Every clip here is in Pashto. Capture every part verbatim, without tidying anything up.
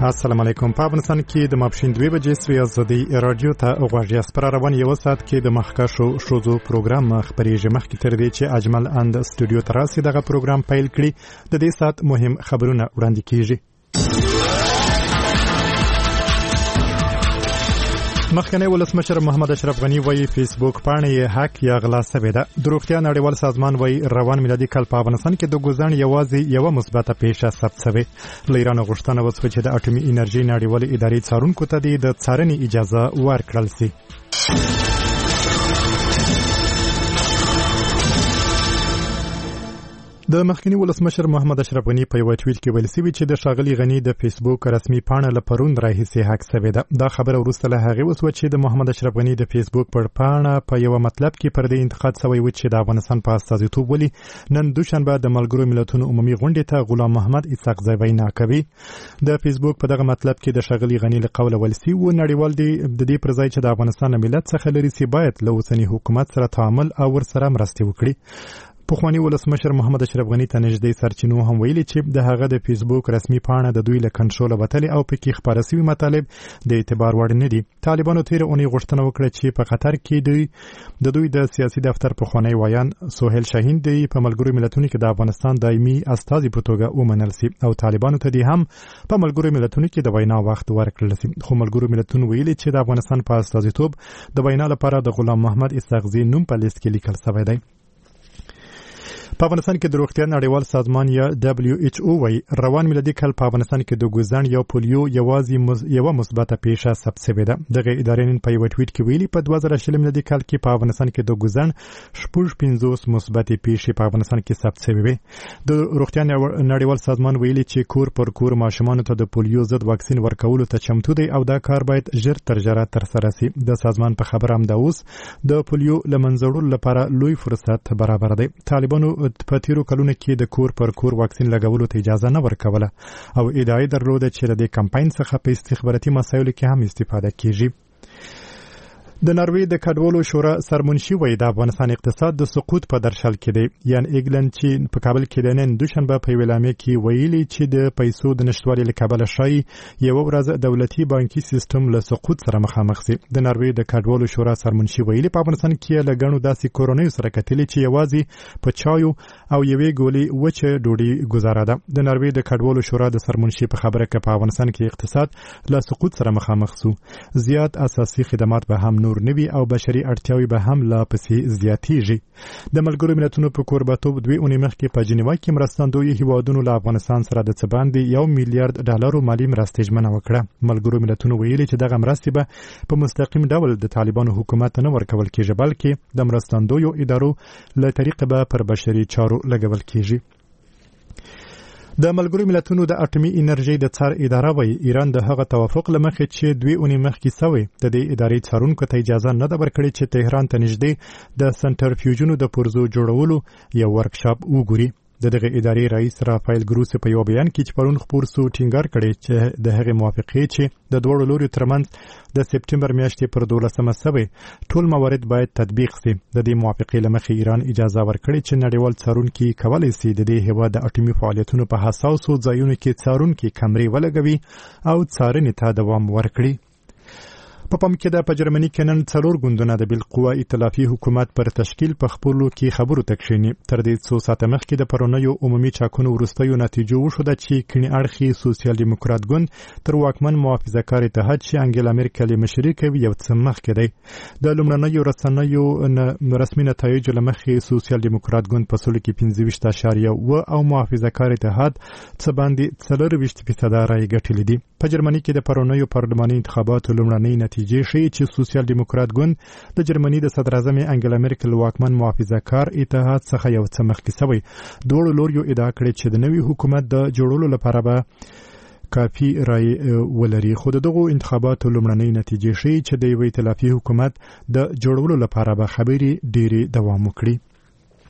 السلام علیکم. په افغانستان کې د ماپښین دوه بجې سوي ازادي رادیو ته غواړي اسپر روان یو ساعت کې د مخکښو شوزو پروګرام خبرېږي. مخکې تر دې چې اجمل اند استودیو ته راسي دغه پروګرام پیل کړي د دې ساعت مهم خبرونه وړاندې کیږي. مخکنی ولسمشر محمد اشرف غنی وایي فیسبوک پاڼه یې هک یا غلا شوې ده. د روغتیا نړیوال سازمان وایي روان میلادي کال په افغانستان کې د ګوزن یوازې یوه مثبته پیښه ثبت شوې. له ایران غوښتنه وشوه چې د اټومي انرژي نړیوالې ادارې څارونکو ته د څارنې اجازه ورکړل شي. د مخکنی ولسمشر محمد اشرف غنی په یو ټویټ کې ویل شوی چې د ښاغلي غنی د فیسبوک رسمي پاڼه له پرون راهیسې هک شوې ده. دا خبره وروسته له هغې وشوه چې د محمد اشرف غنی د فیسبوک پر پاڼه په یو مطلب کې پر دې انتقاد شوی و چې د افغانستان په استازیتوب ولي نن دوشنبه د ملګرو ملتونو عمومي غونډې ته غلام محمد اسحاق زی وینا کوي. د فیسبوک په دغه مطلب کې د ښاغلي غنی له قوله ویل شوي و نړیوال دی د دې پر ځای چې د افغانستان ملت څخه لري سي باید له اوسني حکومت سره تعامل او ورسره مرستې وکړي. پخوانی ولسمشر محمد اشرف غنی ته نږدې سرچینو هم ویلي چې د هغه د فیسبوک رسمي پاڼه د دوی له کنټروله وتلې او پکې خپاره شوي مطالب د اعتبار وړ نه دي. طالبانو تېره اونۍ غوښتنه وکړه چې په قطر کې دوی د دوی د سیاسي دفتر پخوانی ویان سهیل شاهین دی په ملګرو ملتونو کې د افغانستان دایمي استازي په توګه ومنل شي او طالبانو ته دې هم په ملګرو ملتونو کې د وینا وخت ورکړل شي. خو ملګرو ملتونو ویلي چې د افغانستان په استازیتوب د وینا لپاره د غلام محمد اسحاق زی نوم په لیست کې لیکل شوی دی. په افغانستان کې د روغتیا نړیوال سازمان یا دبلیو ایچ او وایي روان میلادي کال په افغانستان کې د ګوزن یا پولیو یوازې مز... یوه مثبته پیښه ثبت شوې ده. دغه ادارې نن په یوه ټویټ کې ویلي په دوه زره شل میلادي کال کې په افغانستان کې د ګوزن شپږ پنځوس مثبتې پیښې په افغانستان کې ثبت شوې وې. د روغتیا نړیوال سازمان ویلي چې کور پر کور ماشومانو ته د پولیو ضد واکسین ورکولو ته چمتو دی او دا کار باید ژر تر ژره ترسره شي. د سازمان په خبره همدا اوس د پولیو له منځه وړلو لپاره لوی فرصت برابر دی. طالبانو په تیرو کلونو کې د کور پر کور واکسین لګولو ته اجازه نه ورکوله او ادعای درلوده چې د دې کمپاین څخه په استخباراتي مسایلو کې هم استفاده کیږي. د ناروې د کډوالو شورا سرمنشي وایي د افغانستان اقتصاد د سقوط په درشل کې دی. یان ایګلند چې په کابل کې د نن دوشنبه په ویلامه کې ویلي چې د پیسو د نشټوالي له کبله شای یو ورځ دولتي بانکي سیستم له سقوط سره مخامخ شي. د ناروې د کډوالو شورا سرمنشي ویلي په افغانستان کې له ګڼو داسې کورونیو سره کتلي چې یوازې په چایو او یوې ګولې وچه ډوډۍ گزاره ده. د ناروې د کډوالو شورا د سرمنشي په خبره کې په افغانستان کې اقتصاد له سقوط سره مخامخ شو. زیات اساسي خدمات به هم نور نوي او بشري اړتیاوې به هم لا پسې زیاتېږي. د ملګرو ملتونو په کوربهتوب دوې اونۍ مخکې په جنیوا کې مرستندویو هیوادونو له افغانستان سره د څه باندې یو میلیارډ ډالرو مالي مرستې ژمنه وکړه. ملګرو ملتونو ویلي چې دغه مرستې به په مستقیم ډول د طالبانو حکومت نه ورکول کېږي بلکې د مرستندویو ادارو له طریقې به پر بشري چارو لګول کېږي. د ملګرو ملتونو د اټومي انرژي د څار اداره وایي ایران د هغه توافق له مخې چې دوی اونۍ مخکې شوی د دې ادارې څارونکو ته اجازه نه ده ورکړې چې تهران ته نږدې د سنټرفیوژونو د پرزو جوړولو یو ورکشاپ وګوري. د دغه ادارې رئیس رافایل ګروسي په یو بیان کې چې پرون خپور سو ټینګار کړي چې د هغې موافقې چې د دوړو لوري ترمنځ د سپټمبر میاشتې پر دولسمه سوی ټول موارد باید تطبیق شي. د دې موافقې له مخې ایران اجازه ورکړي چې نړیوال څارونکي کولی شي د دې هېواد د اټومي فعالیتونو په حساسو ځایونو کې څارونکي کمرې ولګوي او څارنې ته دوام ورکړي. په پام کې ده په جرمني کې نن څلور ګوندونه د بالقوه ائتلافي حکومت پر تشکیل په خپلو کې خبرو ته کښېني. تر دې څو ساعته مخکې د پرونیو عمومي ټاکنو وروستیو نتیجو وښوده چې کیڼي اړخي سوسیال دیموکرات ګوند تر واکمن محافظه‌کار اتحاد چې انګلا میرکل یې مشري کوي یو څه مخکې دی. د لومړنیو رسنیو رسمي نتایجو له مخې سوسیال دیموکرات ګوند په سلو کې پنځه ویشت اعشاریه اوه او محافظه‌کار اتحاد څه باندې څلرویشت فیصده رایې ګټلې دي. په جرمني کې د پرونیو پارلماني انتخاباتو لومړنۍ نتیجې ښیي چې سوسیال دیموکرات ګوند د جرمني د صدر اعظم انګلا میرکل واکمن محافظه‌کار اتحاد څخه یو څه مخکې شوی. دواړو لوریو ادعا کړې چې د نوي حکومت د جوړولو لپاره به کافي رای ولري. خو دغه انتخاباتو لومړنۍ نتیجې ښیي چې د یو ائتلافي حکومت د جوړولو لپاره به خبرې ډېرې دوام وکړي.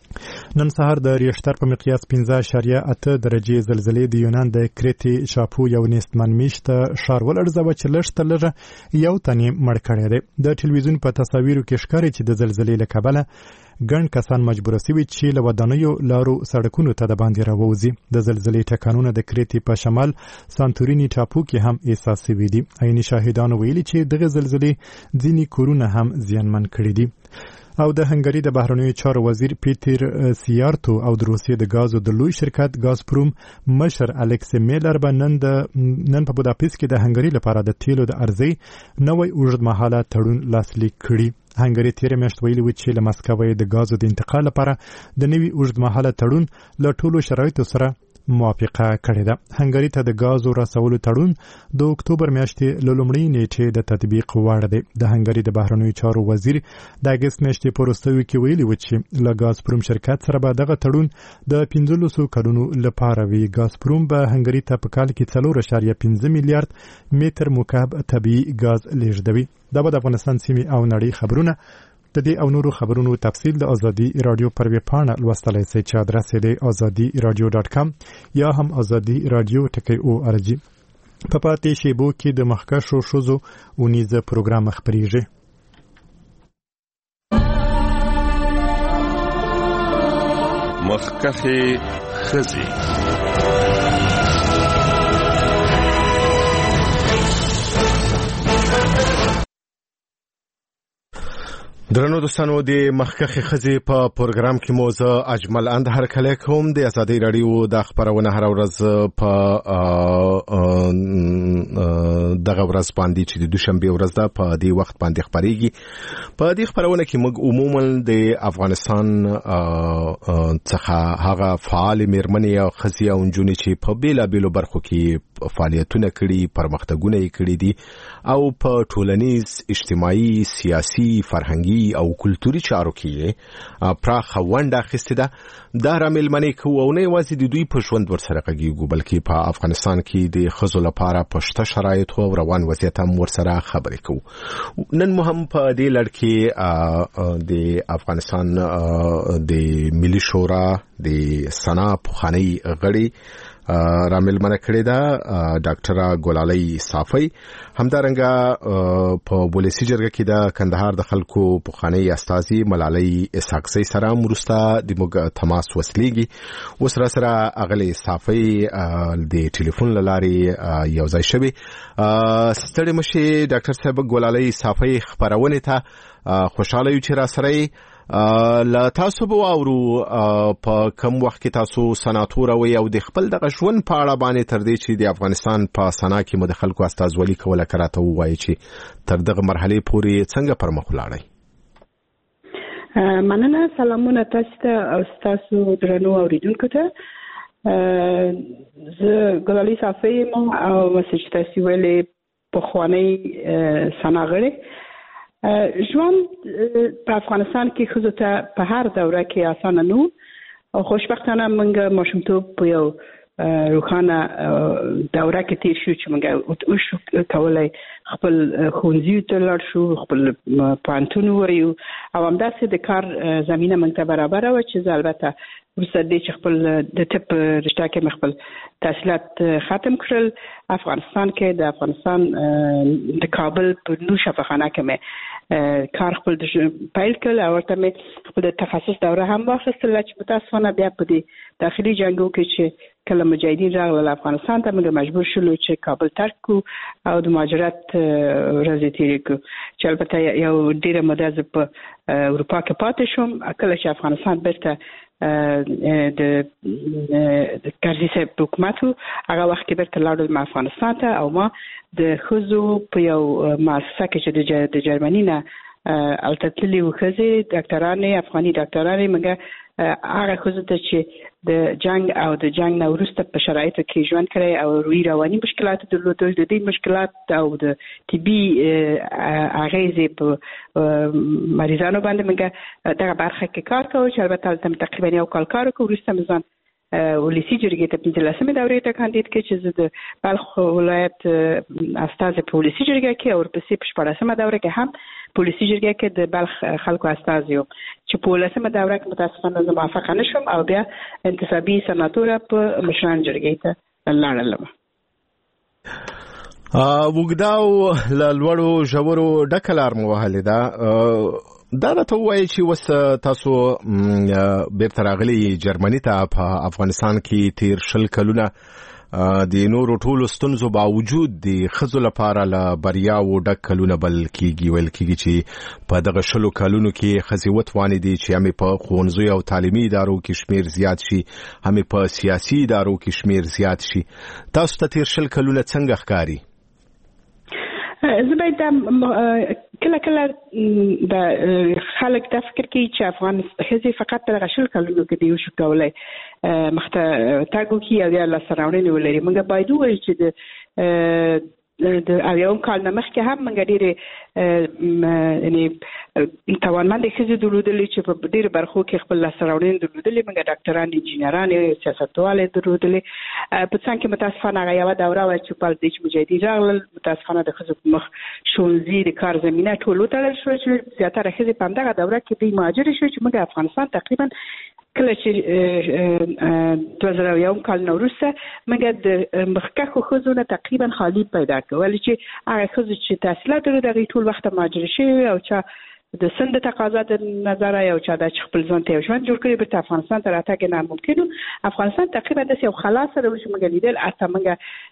نن سهار د ریشتر په مقیاس پنځه اعشاریه اته درجې زلزلې د یونان د کریټي شاپو یو نیستمن میشته ښار ولړزوه چې لږ تر لږه یو تنې مړ کړی دی. د ټلویزیون په تصاویرو کې ښکاري چې د زلزلې له کبله ګڼ کسان مجبور شوي چې له ودانیو لارو سړکونو ته د باندې راووځي. د زلزلې ټکانونه د کریټي په شمال سانتوریني ټاپو کې هم احساس شوي دي. عیني شاهدانو ویلي چې دغه زلزلې ځینې کورونه هم زیانمن کړي دي. او د هنګري د بهرنیو چارو وزیر پیټر سیارتو او د روسیې د غازو د لوی شرکت غازپروم مشر الکس میلر به نن د نن په بوداپست کې د هنګري لپاره د تیلو د ارزي نوې اوږدمهاله تړون لاسلیک کړي. هنګري تیر میاشت ویلي و چې له مسکو د غازو د انتقال لپاره د نوې اوږدمهاله تړون له ټولو شرایطو سره موافقه کړې ده. هنګري ته د غازو رسولو تړون د اکتوبر میاشتې له لومړۍ نیټې د تطبیق وړ دی. د هنګري د بهرنیو چارو وزیر د اګست میاشتې په وروستیو کې ویلي و چې له غازپروم شرکت سره به دغه تړون د پنځلسو کلونو لپاره وي. غازپروم به هنګري ته په کال کې څلور اعشاریه پنځه میلیارډ متر مکعب طبیعي غاز لیږدوي. دا به د افغانستان سیمې او نړۍ خبرونه. د دې او نورو خبرونو تفصیل د ازادي رادیو پر ویب پاڼه لوستلای شئ چې ادرس یې دی ازادي رادیو ډاټ کام یا هم ازادي رادیو ټکی او ار جی. په پاتې شیبو کې د مخکښو ښځو اونیزه پروګرام خپریږي. مخکښې ښځې. درنو دوستانو د مخکښې ښځې په پروګرام کې مو زه اجمل اند هرکلی کوم. د ازادي رادیو د خپرونه هر ورځ په دغه ورځ باندې چې د دوشنبه ورځ ده په دې وخت باندې خپرېږي. په دې خپرونه کې موږ عموما د افغانستان څخه هغه فعال میرمنې او ښځې او نجونې چې په بیلابیلو برخو کې فعالیتونه کړي، پرمختګونه یې کړي دي او په ټولنیز، اجتماعي، سیاسي، فرهنګي او کلتوري چارو کې پراخه ونډه اخیستې ده. دا رامېلمنې کوو او نه یوازې د دوی په ژوند ورسره غږیږو بلکې په افغانستان کې د ښځو لپاره په شته شرایطو او روان وضعیت هم ورسره خبرې کوو. نن مو هم په دې لړ کې د افغانستان د ملي شورا د سنا پخوانۍ غړي رامېلمنه کړې ده ډاکټره ګلالۍ صافی. همدارنګه په ولسي جرګه کې د کندهار د خلکو پخوانۍ استازي ملالۍ اسحاقزۍ سره وروسته د موږ تماس وسلیږي. اوس را سره اغلې صافی د ټلیفون له لارې یو ځای شوي. ستړي مشي ډاکټر صاحب ګلالۍ صافی خپرونې ته خوشاله یو چې را سره لا تاسو به واورو په کوم وخت کې تاسو سناتور وي او د خپل دغه ژوند په اړه باندې تر دې چې د افغانستان په سنا کې مو د خلکو استازولي کوله کراته وایي چې تر دغه مرحله پورې څنګه پر مخ ولاړی. مننه. سلامونه تاسو ته او تاسو درنو اوریدونکو ته. زه ګلالۍ صافی یم او چې تاسو ویلې پخوانۍ سنا غړي. ژوند په افغانستان کې ښځو ته په هر دوره کې اسانه نه او خوشبختانه موږ ماشومتوب په یو روښانه دوره کې تیر شو چې موږ وشو کولای خپل ښوونځیو ته لاړ شو، خپل پوهنتون ووایو او همداسې د کار زمینه موږ ته برابره وه چې زه البته وروسته دې چې خپل د طب رشته کې مې خپل تحصیلات ختم کړل. افغانستان کې د افغانستان د کابل په نور شفاخانه کې مې کار خپل پیل کړل او ورته مې خپل تخصص دوره هم واخیستله چې متاسفانه بیا په دې داخلي جنګو کې چې کله مجاهدین راغلل افغانستان ته موږ مجبور شولو چې کابل ترک کړو او د مهاجرت ورځې تېرې کړو چې البته یو ډېره موده زه په اروپا کې پاتې شوم. کله چې افغانستان بیرته د کرزي صاحب حکومت هغه وخت کې بیرته لاړم افغانستان ته او ما د ښځو په یو مؤسسه کې چې د جرمني نه الته تللي وو ښځې ډاکټرانې افغاني ډاکټرانې موږ هغه ښځو ته چې د جنګ او د جنګ نه وروسته په شرایطو کې ژوند کړی او روحي رواني مشکلات درلودل، د دې مشکلات او د طبي اغېزې په مریضانو باندې موږ دغه برخه کې کار کوو چې البته تقریبا یو کال کار وکړو. وروسته مې ځان ولسی جرګې ته پنځلسمې دورې ته کاندید کې چې د بلخ ولایت استازي په ولسی جرګې کې او ورپسې په شپاړسمه دوره کې هم په ولسی جرګې کې د بلخ خلکو استازي یو چې په ولسمه دوره کې متاسفانه زه موافقه نشم او بیا انتصابي سناتوره په مشران جرګې ته لاړم. وګداو لوړو ژورو ډکلار مو وهلې ده دا راته وایي چې وس تاسو بیرته راغلي جرمني ته په افغانستان کې تیر شل کلونه د نورو ټولو ستونزو باوجود د ښځو لپاره له بریاوو ډک کلونه بل کېږي ویل کېږي چې په دغه شلو کلونو کې ښځې وتوانېدې چې هم په ښوونځیو او تعلیمي ادارو کې شمیر زیات شي هم په سیاسي ادارو کې شمیر زیات شي. تاسو ته تیر شل کلونه څنګه ښکاري؟ زه باید کله کله د خلک د فکر کوي چې افغان ښځې فقط د شل کلونو کې دی شو کولای مخته تاګو کې او یا لاسراوړنې ولري. موږ باید وایو چې د د اویاوم کال نه مخکې هم موږ ډېرې یعنې توانمندې ښځې درلودلې چې په ډېرو برخو کې خپل لاسته راوړنې درلودلې. موږ ډاکټران، انجینرانې، سیاستوالې درلودلې. په څنګ کې متاسفانه هغه یوه دوره وه چې په دې چې مجاهدین راغلل، متاسفانه د ښځو په مخ ښوونځي د کار زمینه ټول وتړل شوه چې زیاتره ښځې په همدغه دوره کې دوی مهاجرې شوې چې موږ افغانستان تقریبا کله چې دوه زره یو کال نه وروسته موږ د مخکښو ښځو نه تقریبا خالي پیدا کړو، ولې چې هغه ښځې چې تحصیلات لري د هغوی ټول وخت مهاجرې شوي او چا د سند تقاضا د نظره یو چا د خپل ځان ته یو ژوند جوړ کړي بیرته افغانستان ته راتګ ناممکن و. افغانستان تقریبا داسې یو خلاص سره و چې موږ لیدل حتی موږ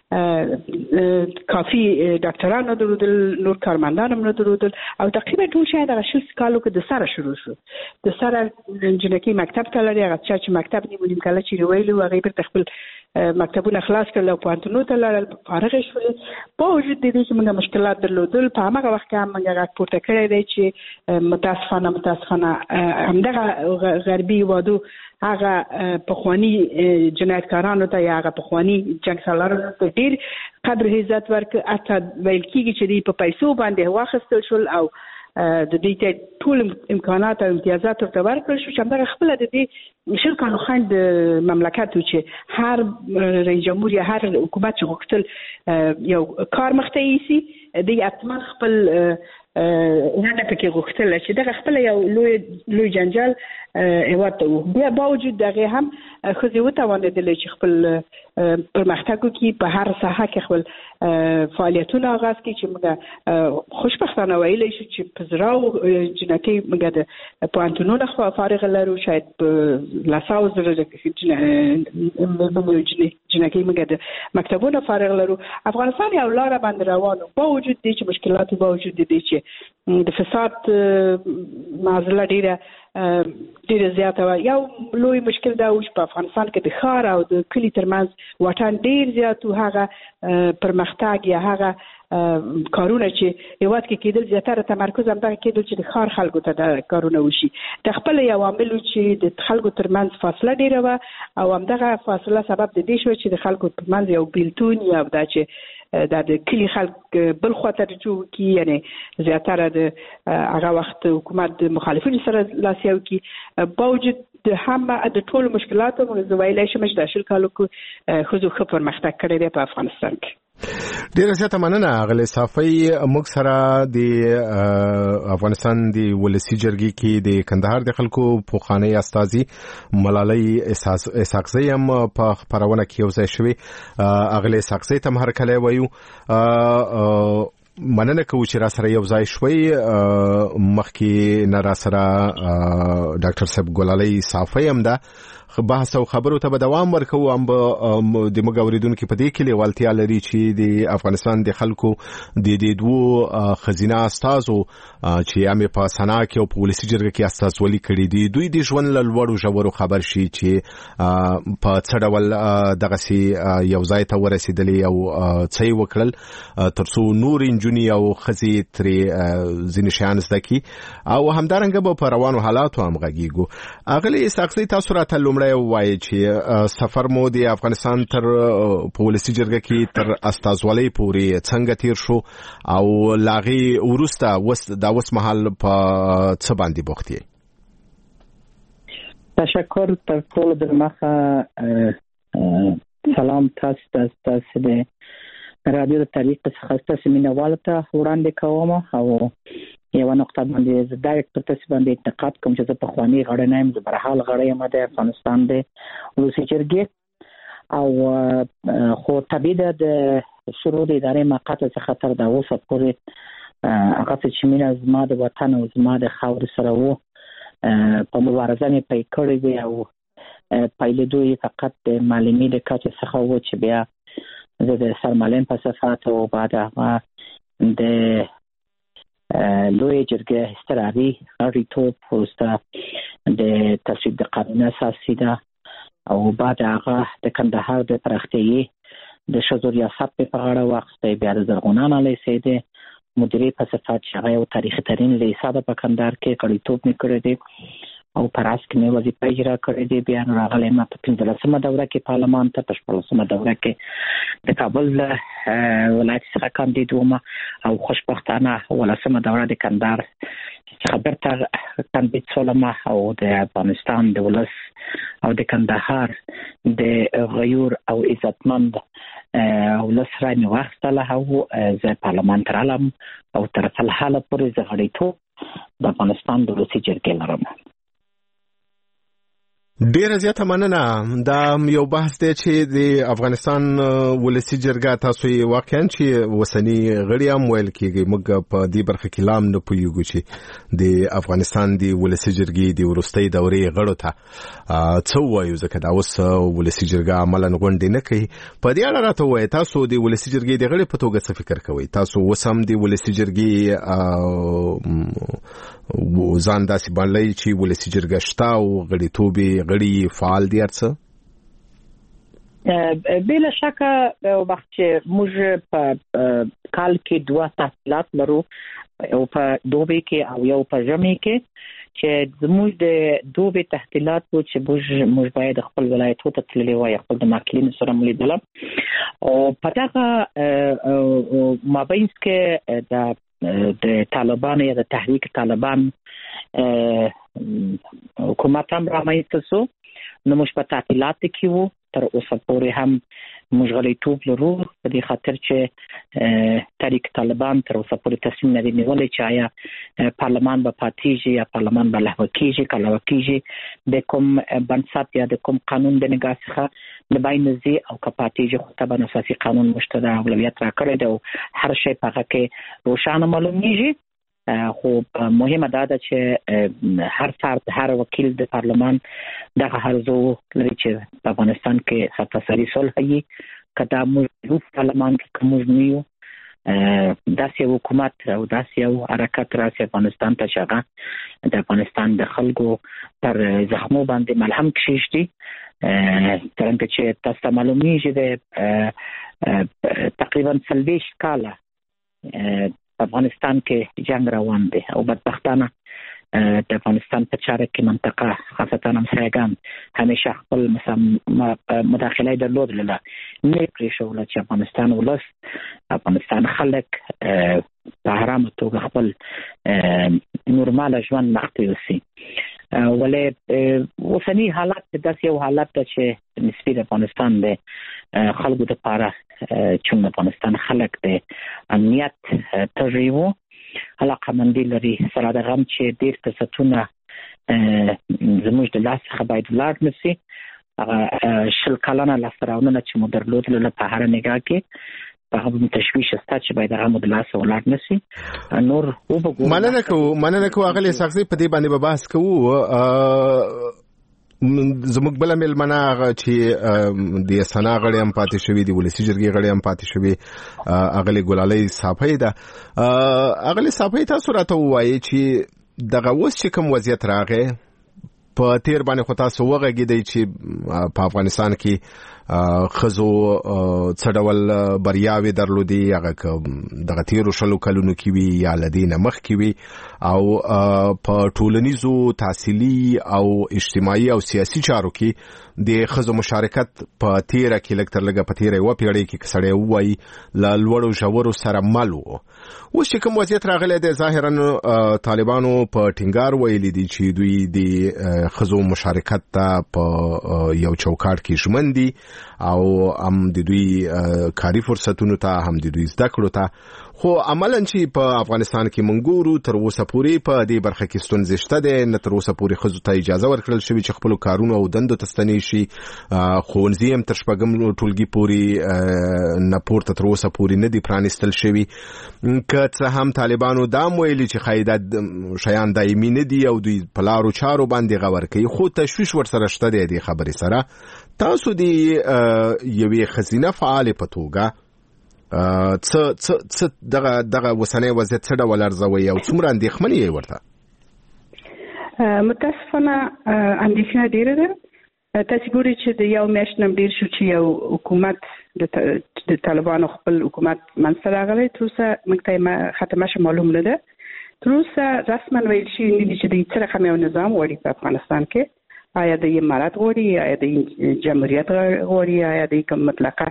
کافي ډاکټران نه درلودل، نور کارمندان هم نه درلودل او تقریبا ټول شاید هغه شل کالو کې د سره شروع شو. د سره جنکۍ مکتب ته لري، هغه چا چې مکتب نیولیم کله چې ویلي و هغوی بیرته خپل مکتبونه خلاص کړل او پوهنتونو ته لاړل، فارغې شولې. با وجود د دې چې موږ مشکلات درلودل په هماغه وخت کې هم موږ غږ پورته کړی دی چې متاسفانه متاسفانه همدغه غربي هېوادو هغه پخواني جنایتکارانو ته یا هغه پخواني جنګ سالارانو ته ډېر قدر عزت ورکړ. حتی ویل کېږي چې دوی په پیسو باندې واخیستل شول او د دې ته ټول امکانات او امتیازات ورته ورکړل شو چې همدغه خپله د دې شل کالو خنډ مملکت و چې هر رئیس جمهور یا هر حکومت چې غوښتل یو کار مخته یوسي دوی حتما خپل نه پکې غوښتل چې دغه خپل یو لوی لوی جنجال هېواد ته و. بیا باوجود دغه هم ښځې وتوانېدلې چې خپل پرمختګ وکړي، په هر ساحه کې خپل فعالیتونه آغاز کړي چې موږ خوشبختانه ویلی شو چې په زراو جنکۍ موږ د پوهنتونونو فارغه لرو، شاید په لساو زره جنکۍ موږ د مکتبونو فارغ لرو. افغانستان یو لاره باندې روان و با وجود دی چې مشکلاتو با وجود دی چې د فساد معضله ډېره ډېره زیاته وه. یو لوی مشکل دا و چې په افغانستان کې د ښار او د کلي ترمنځ واټن ډېر زیات و. هغه پرمختګ یا هغه کارونه چې هېواد کې کېدل زیاتره تمرکز همدغه کېدل چې د ښار خلکو ته دا کارونه وشي. د خپله یو عامل و چې د خلکو ترمنځ فاصله ډېره وه او همدغه فاصله سبب د دې شوه چې د خلکو ترمنځ یو بیلتون یا دا چې دا د کلي خلک بل خواته رجوع کړي، یعنې زیاتره د هغه وخت حکومت د مخالفینو سره لاس یو کړي. باوجود د هم د ټولو مشکلاتو زه ویلی شم چې د شل کالو کې ښځو ښه پرمختګ کړی دی په افغانستان کې. ډیره زیاته مننه اغلې صافی. موږ سره د افغانستان د ولسی جرګې کې د کندهار د خلکو پوخانی استازي ملالۍ اسحاقزۍ هم په خبرونه کې یو ځای شوي. اغلې اسحاقزۍ ته هر کله وایو مننه کوو چې را سره یو ځای شوي. مخکې نه را سره ډاکټر صاحب ګلالۍ صافی هم ده بحث او خبرو ته به دوام ورکوو. هم به د موږ اورېدونکي په دې کې لیوالتیا لري چې د افغانستان د خلکو د دې دوو ښځینه استازو چې هم په سنا کې او په ولسي جرګه کې استازولي کړي دي دوی د ژوند له لوړو ژورو خبر شي چې په څه ډول دغسې یو ځای ته ورسېدلې او څه یې وکړل تر څو نور نجونې او ښځې ترې ځینې شیان زده کړي او همدارنګه به په روانو حالاتو هم غږېږو. اغلې اسحاقزۍ تاسو راته لومړی وایي چې سفر مو د افغانستان تر په ولسي جرګه کې تر استازولۍ پورې څنګه تیر شو او له هغې وروسته دا اوس مهال په څه باندې بوخت یې؟ تشکر تر ټولو د مخه سلام تاسو تاسو د رادیو د تاریخ څخه تاسو مینوال ته وړاندې کوم او یو نقطه باندې زه ډایرکټ پر تاسو باندې انتقاد کوم چې زه په خواني غړی نه یم، زه برحال غړی یم د افغانستان د ولسي جرګې او خو طبیعي ده د شروع د ادارې مقاطع څخه تر دا اوسه پورې هغه چې مینه زما د وطن او زما د خاورې سره وو په مبارزه مې پی کړې وي او پیلېدو یې فقط د معلمي د کچې څخه وو چې بیا زه د سرمعلم په صفت او بعد هغه د لوی جرګې استراري غړیتوب وروسته د تصویب د قانون اساسي ده او بعد هغه د کندهار د پراختیايي د ښځو ریاست په غاړه واخیستی، بیا د زرغونان لیسې د مدیرې په صفت چې هغه یو تاریخي ترین لیسه ده په کندهار کې غړیتوب مې کړی دی او په راس کې مې وظیفه اجرا کړې دي. بیا راغلی ما په پنځلسمه دوره کې پارلمان ته، په شپاړسمه دوره کې د کابل ولایت څخه کاندید وم او خوشبختانه ولسمه دوره د کندهار څخه بیرته کاندید شولم او د افغانستان د ولس او د کندهار د غیور او عزتمند ولس رای مې واخیستله او زه پارلمان ته رالم او تر الحاله پورې زه غړیتوب د افغانستان د ولسي جرګې لرم. ډیره زیاته مننه. دا یو بحث دی چې د افغانستان ولسي جرګه تاسو یې واقعا چې وسنی غړي هم ویل کېږي، موږ په دې برخه کې لام نه پوهیږو چې د افغانستان د ولسي جرګې د وروستۍ دورې غړو ته څه وایو، ځکه دا اوس ولسي جرګه عملاً غونډې نه کوي. په دې اړه راته وایي تاسو د ولسي جرګې د غړي په توګه څه فکر کوئ؟ تاسو اوس هم د ولسي جرګې ځان داسې باندې چې ولسي جرګه شته او غړیتوب غړي فعال دي ارڅه؟ بلا شکه وخت چې موږ په کال کې دوه تحصیلات لرو، یو په دوبي کې او یو په ژمي کې، چې زموږ د دوبي تحصیلات وو چې موږ موږ باید خپل ولایتو ته تللی وای، خپل د ماکلین سره ملیدل او په دغه مابینځ کې د د طالبان یا د تحریک طالبان حکومت هم رامنځته شو. نو موږ په تعطیلات کې وو، تر اوسه پورې هم موږ غړیتوب لرو په دې خاطر چې تحریک طالبان تر اوسه پورې تصمیم نه دی نیولی چې آیا پارلمان به پاتېږي یا پارلمان به لغوه کېږي که لغوه کېږي د کوم بنسټ یا د کوم قانون د نګاه څخه د بین ځي او که پاتېږي خو طبعا اساسي قانون موږ ته د اولویت راکړی دی او هر شی په هغه کې روښانه معلومیږي. خو مهمه دا ده چې هر فرد هر وکیل د پارلمان دغه هرزو لري چې په افغانستان کې سرتاسري صلح وي، که دا موږ یو پارلمان کې که موږ نه یو داسې حکومت او داسې یو حرکت راسي افغانستان ته چې هغه د افغانستان د خلکو پر زخمو باندې ملهم کښېږدي. څرنګه چې تاسو ته معلومیږي د تقریبا څلوېښت کاله افغانستان کې جنگ روان دی او بدبختانه د افغانستان په چاره کې منطقه خاصتا همسایګان همیشه خپل مداخله درلودله، نه پرېښوله چې افغانستان ولس افغانستان خلک په آرامه توګه خپل نورماله ژوند مخته یوسي. ولې اوسنی حالت داسې یو حالت ده چې نسبي د افغانستان د خلکو دپاره چون افغانستان خلک د امنیت تږي وو، علاقمندي لري سره د غم چې ډېر فرصتونه زموږ د لاس څخه باید ولاړ نه سي. هغه شل کلنه لاسته راوړنه چې مو درلودله په هره نګاه کې په هغه تشویش شته چې باید هغه مو د لاسه ولاړ نه سي. نور وبګو مننه کوو مننه کوو اغلی ساقزي په دې باندې به بحث کوو. زموږ بل ملمنه هغه چې د سنا غړي هم پاتې شوی دی، ولسي جرګې غړي هم پاتې شوی، اغلی ګلالۍ صافی ده. اغلی صافی تاسو راته وایي چې دغه اوس چې کوم وضعیت راغی په تیر باندې خو تاسو وغږیدئ چې په افغانستان کې خزو څډول بریاوي درلودي هغه دغه تیرو شلو کلونو کې وی یا لدینه مخ کې وی او په ټولنیزو تحصیلي او اجتماعي او سیاسي چارو کې د خزو مشارکت په تیره کې لکتر لګه په تیره و پیړۍ کې کسړې وای ل لوړو ژورو سره مالو اوس چې کوم وضعیت راغلی دی ظاهرا طالبانو په ټینګار ویلي دي چې دوی د خزو مشارکت ته په یو چوکاټ کې ژمن دي او هم د دوی کاري فرصتونو ته هم د دوی زده کړو ته خو عملاً چې په افغانستان کې منګورو تر اوسه پورې په دې برخه کې ستونزې شته ده نه تر اوسه پورې خزو ته اجازه ورکړل شوې چې خپل کارونه او دندو ته ستنې شي ښوونځي هم تر شپږم ټولګي پورې نه پورته تر اوسه پورې نه دي پرانیستل شوي که څه هم طالبانو دا ویلي چې خایدات شیان دایمي نه دي او دوی په لارو چارو باندې غور کوي خو تشویش ورسره شته دی د خبرې سره تاسو د یوې ښځینه فعالې په توګه څه څه څه دغه دغه وسنۍ وضعیت څه ډول ارزوي او څومره اندېښمنې یې ورته متاسفانه اندېښنه ډېره ده تاسو ګورئ چې د یو میاشت نه ډېر شو چې یو حکومت د طالبانو خپل حکومت منځته راغلی تر اوسه موږ ته ختمه معلوم نه ده تر اوسه رسما ویل شوي نه دي چې د څه رقم یو نظام غواړي په افغانستان کې آیا د امارات غواړي آیا د جمهوریت غواړي آیا د کوم مطلقه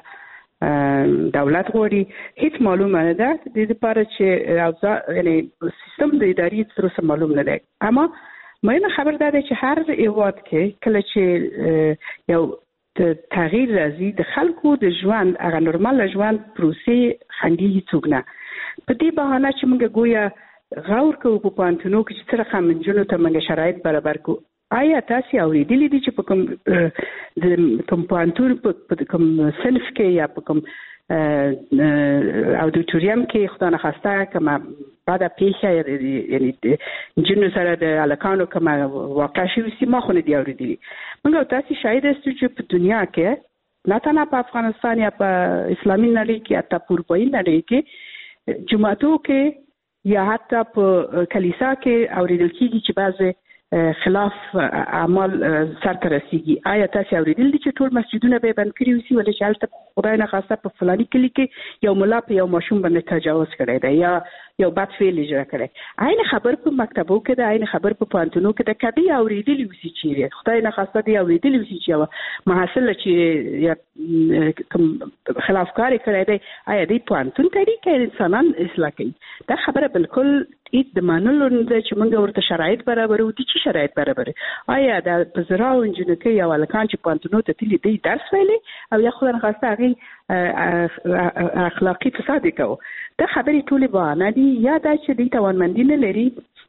دولت غواړي هیڅ معلومه نه ده د دې لپاره چې یعنی سیستم د اداري تر اوسه معلوم نه دی اما مهمه خبر ده چې هر هیواد کې کله چې یو تغییر راځي د خلکو د ژوند هغه نورمال ژوند پروسې خنډي څوک نه په دې بهانه چې موږ ګویا غور کوو په پانتونو کې چې تر کوم جنونو ته موږ شرایط برابر کوو آیا تاسو اوریدلی دي چې په کوم د کوم پانتون په کوم صنف کې یا په کوم اودیټوریم کې خدای نه خواسته کومه بعد پیښه یعنی د جنو سره د الکانو کومه واقع شوی سی ما خو نه دی اوریدلی موږ تاسو شاید است چې په دنیا کې نه تنها په افغانستان یا په اسلامي نړۍ کې حتی په اروپایي نړۍ کې جماعتو کې یا حتی په کلیسا کې اوریدل کېږي چې بعضې خلاف اعمال سر ته رسیږي آیا تاسو اوریدل دي چې ټول مسجدونه به بند کړي وي ولې چې هلته خدای نه خواسته په فلاني کلي کې یو ملا په یو ماشوم باندې تجاوز کړی دی یا یو بد فعل اجرا کړی عین خبر په مکتبو کې ده عین خبر په پانتونو کې ده کدی اوریدلی وسی چې خدای نه خواسته دی اوریدلی وسی چې محصل چې یا کوم خلافکاری کړی دی آیا دی پانتون کوي کې انسانان اصلاح کوي دا خبره بالکل اې د منلو نه چې موږ ورته شرایط برابر او دي چې شرایط برابر آیا د پزراو انجنیری یا ولکان چې پانتونو ته تللی دی درس ویلي او یا خدای نه خواسته هغه اخلاقی فساد کوي دا خبرې ټولې بهانه دي یا دا چې دوی توانمندي نه لري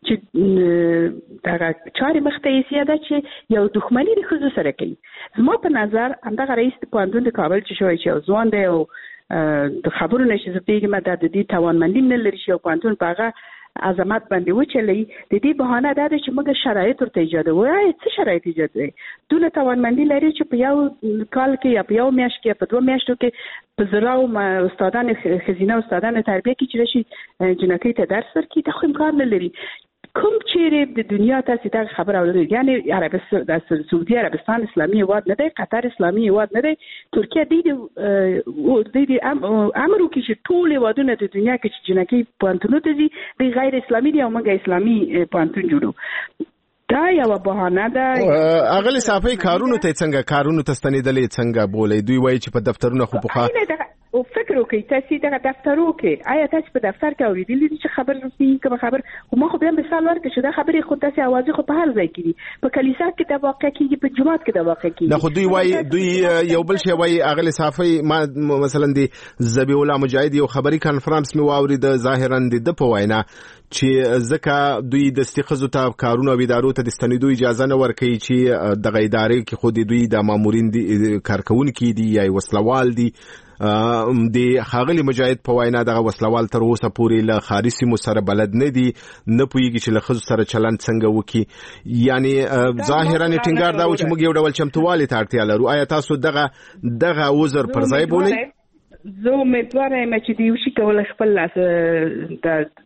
چې دا چارې مخته یې یا دا چې یو دښمني د ښځو سره کوي زما په نظر همدغه رئیس پوهنتون د کابل چې شوی چې یو ځوان دی او د خبرو نه چې زه پوهېږم دا د دې توانمندي نه لري چې یو پوهنتون په هغه عظمت باندې وچلي د دې بهانه دا ده چې موږ شرایط ورته ایجادوو څه شرایط ایجادوي دونه توانمندي لري چې په یو کال کې یا په یو میاشت کې په دوه میاشتو کې په زراو استادان ښځینه استادان تربیه کې چې راشي جنکۍ ته درس ورکړي دا خو امکان نه لري کوم چیرې د دنیا تاسو ته خبر اورئ یعنی عربستان د سعودي عربستان اسلامي هیواد نه دی قطر اسلامي هیواد نه دی ترکیه دی د د امر کې چې ټول هیوادونه د دنیا کې چې جنکۍ پوهنتونو ته ځي د غیر اسلامي دی او موږ اسلامي پوهنتون جوړو دا یو بهانه ده اغلی صافي کارونو ته څنګه کارونو ته ستنیدلې څنګه بولې دوی وایي چې په دفترونو خو په او فکر وکړئ تاسو دغه دفترو کې آیا تاسو په دفتر کې اوریدلی دي چې خبر رسېږي کوم خبر خو ما خو بیا مثال ورکړم چې دا خبرې خو تاسو اوازې خو په هر ځای کې دي په کلیسا کې دا واقع کېږي په جماعت کې دا واقع کېږي نه خو دوی وایي دوی یو بل شی وایي اغلی صافي ما مثلا دی ذبیح الله مجاهد یو خبري کانفرنس می واورید ظاهرا د په وینا چې ځکه دوی د استخزو ته کارونه او ادارو ته د ستنیدو اجازه نه ورکوي چې د ادارې کې خو دوی د مامورین دي کارکونکي دي یا وسلوال دي د خاغلی مجاهد په وینا دغه وسلوال تر اوسه پورې له خارسي مو سره بلد نه دي نه پوهیږي چې له خزو سره چلند څنګه وکي یعنی ظاهرا ټینګار دا و چې موږ یو ډول چمتووالي ته اړتیا لرو آیا تاسو دغه دغه وزر پر ځای بولئ زه امیدواره یم چې دوی وشي کولای خپل د